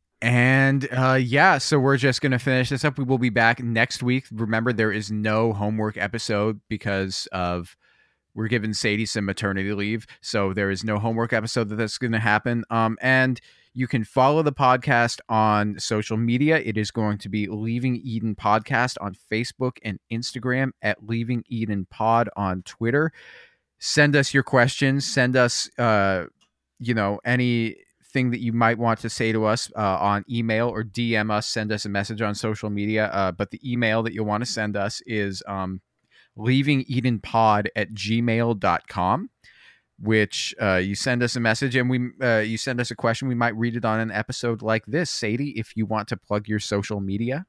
And uh, yeah, so we're just going to finish this up. We will be back next week. Remember, there is no homework episode because of we're giving Sadie some maternity leave. So there is no homework episode that's going to happen. Um, and you can follow the podcast on social media. It is going to be Leaving Eden Podcast on Facebook and Instagram, at Leaving Eden Pod on Twitter. Send us your questions. Send us, uh, you know, anything that you might want to say to us uh, on email, or D M us. Send us a message on social media. Uh, but the email that you'll want to send us is um, leaving eden pod at gmail dot com, which uh, you send us a message and we uh, you send us a question. We might read it on an episode like this. Sadie, if you want to plug your social media.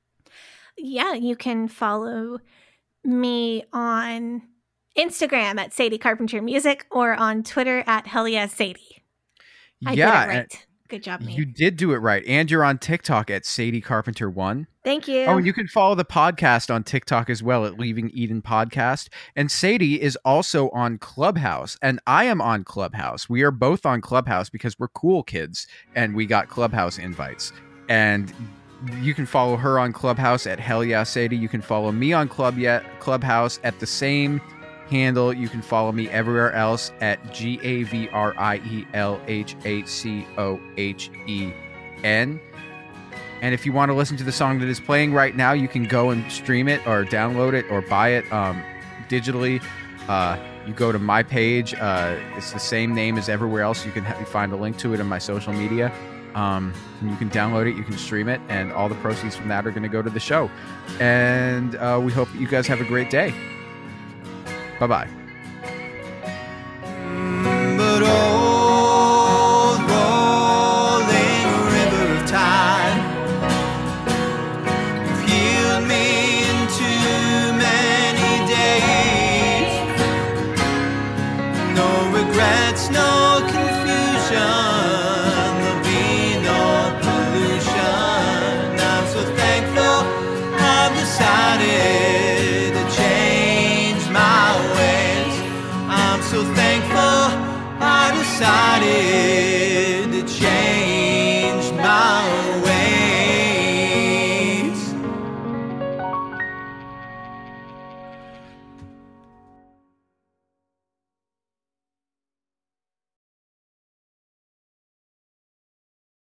Yeah, you can follow me on Instagram at Sadie Carpenter Music, or on Twitter at Hell Yeah Sadie. I yeah, did it right. Good job, me. You did do it right. And you're on TikTok at Sadie Carpenter one. Thank you. Oh, and you can follow the podcast on TikTok as well at Leaving Eden Podcast. And Sadie is also on Clubhouse, and I am on Clubhouse. We are both on Clubhouse because we're cool kids and we got Clubhouse invites. And you can follow her on Clubhouse at Hell Yeah Sadie. You can follow me on Club Yet Clubhouse at the same handle. You can follow me everywhere else at G A V R I E L H A C O H E N. And if you want to listen to the song that is playing right now, you can go and stream it or download it or buy it um, digitally. Uh, you go to my page. Uh, it's the same name as everywhere else. You can ha- find a link to it in my social media. Um, and you can download it, you can stream it, and all the proceeds from that are going to go to the show. And uh, we hope you guys have a great day. Bye-bye.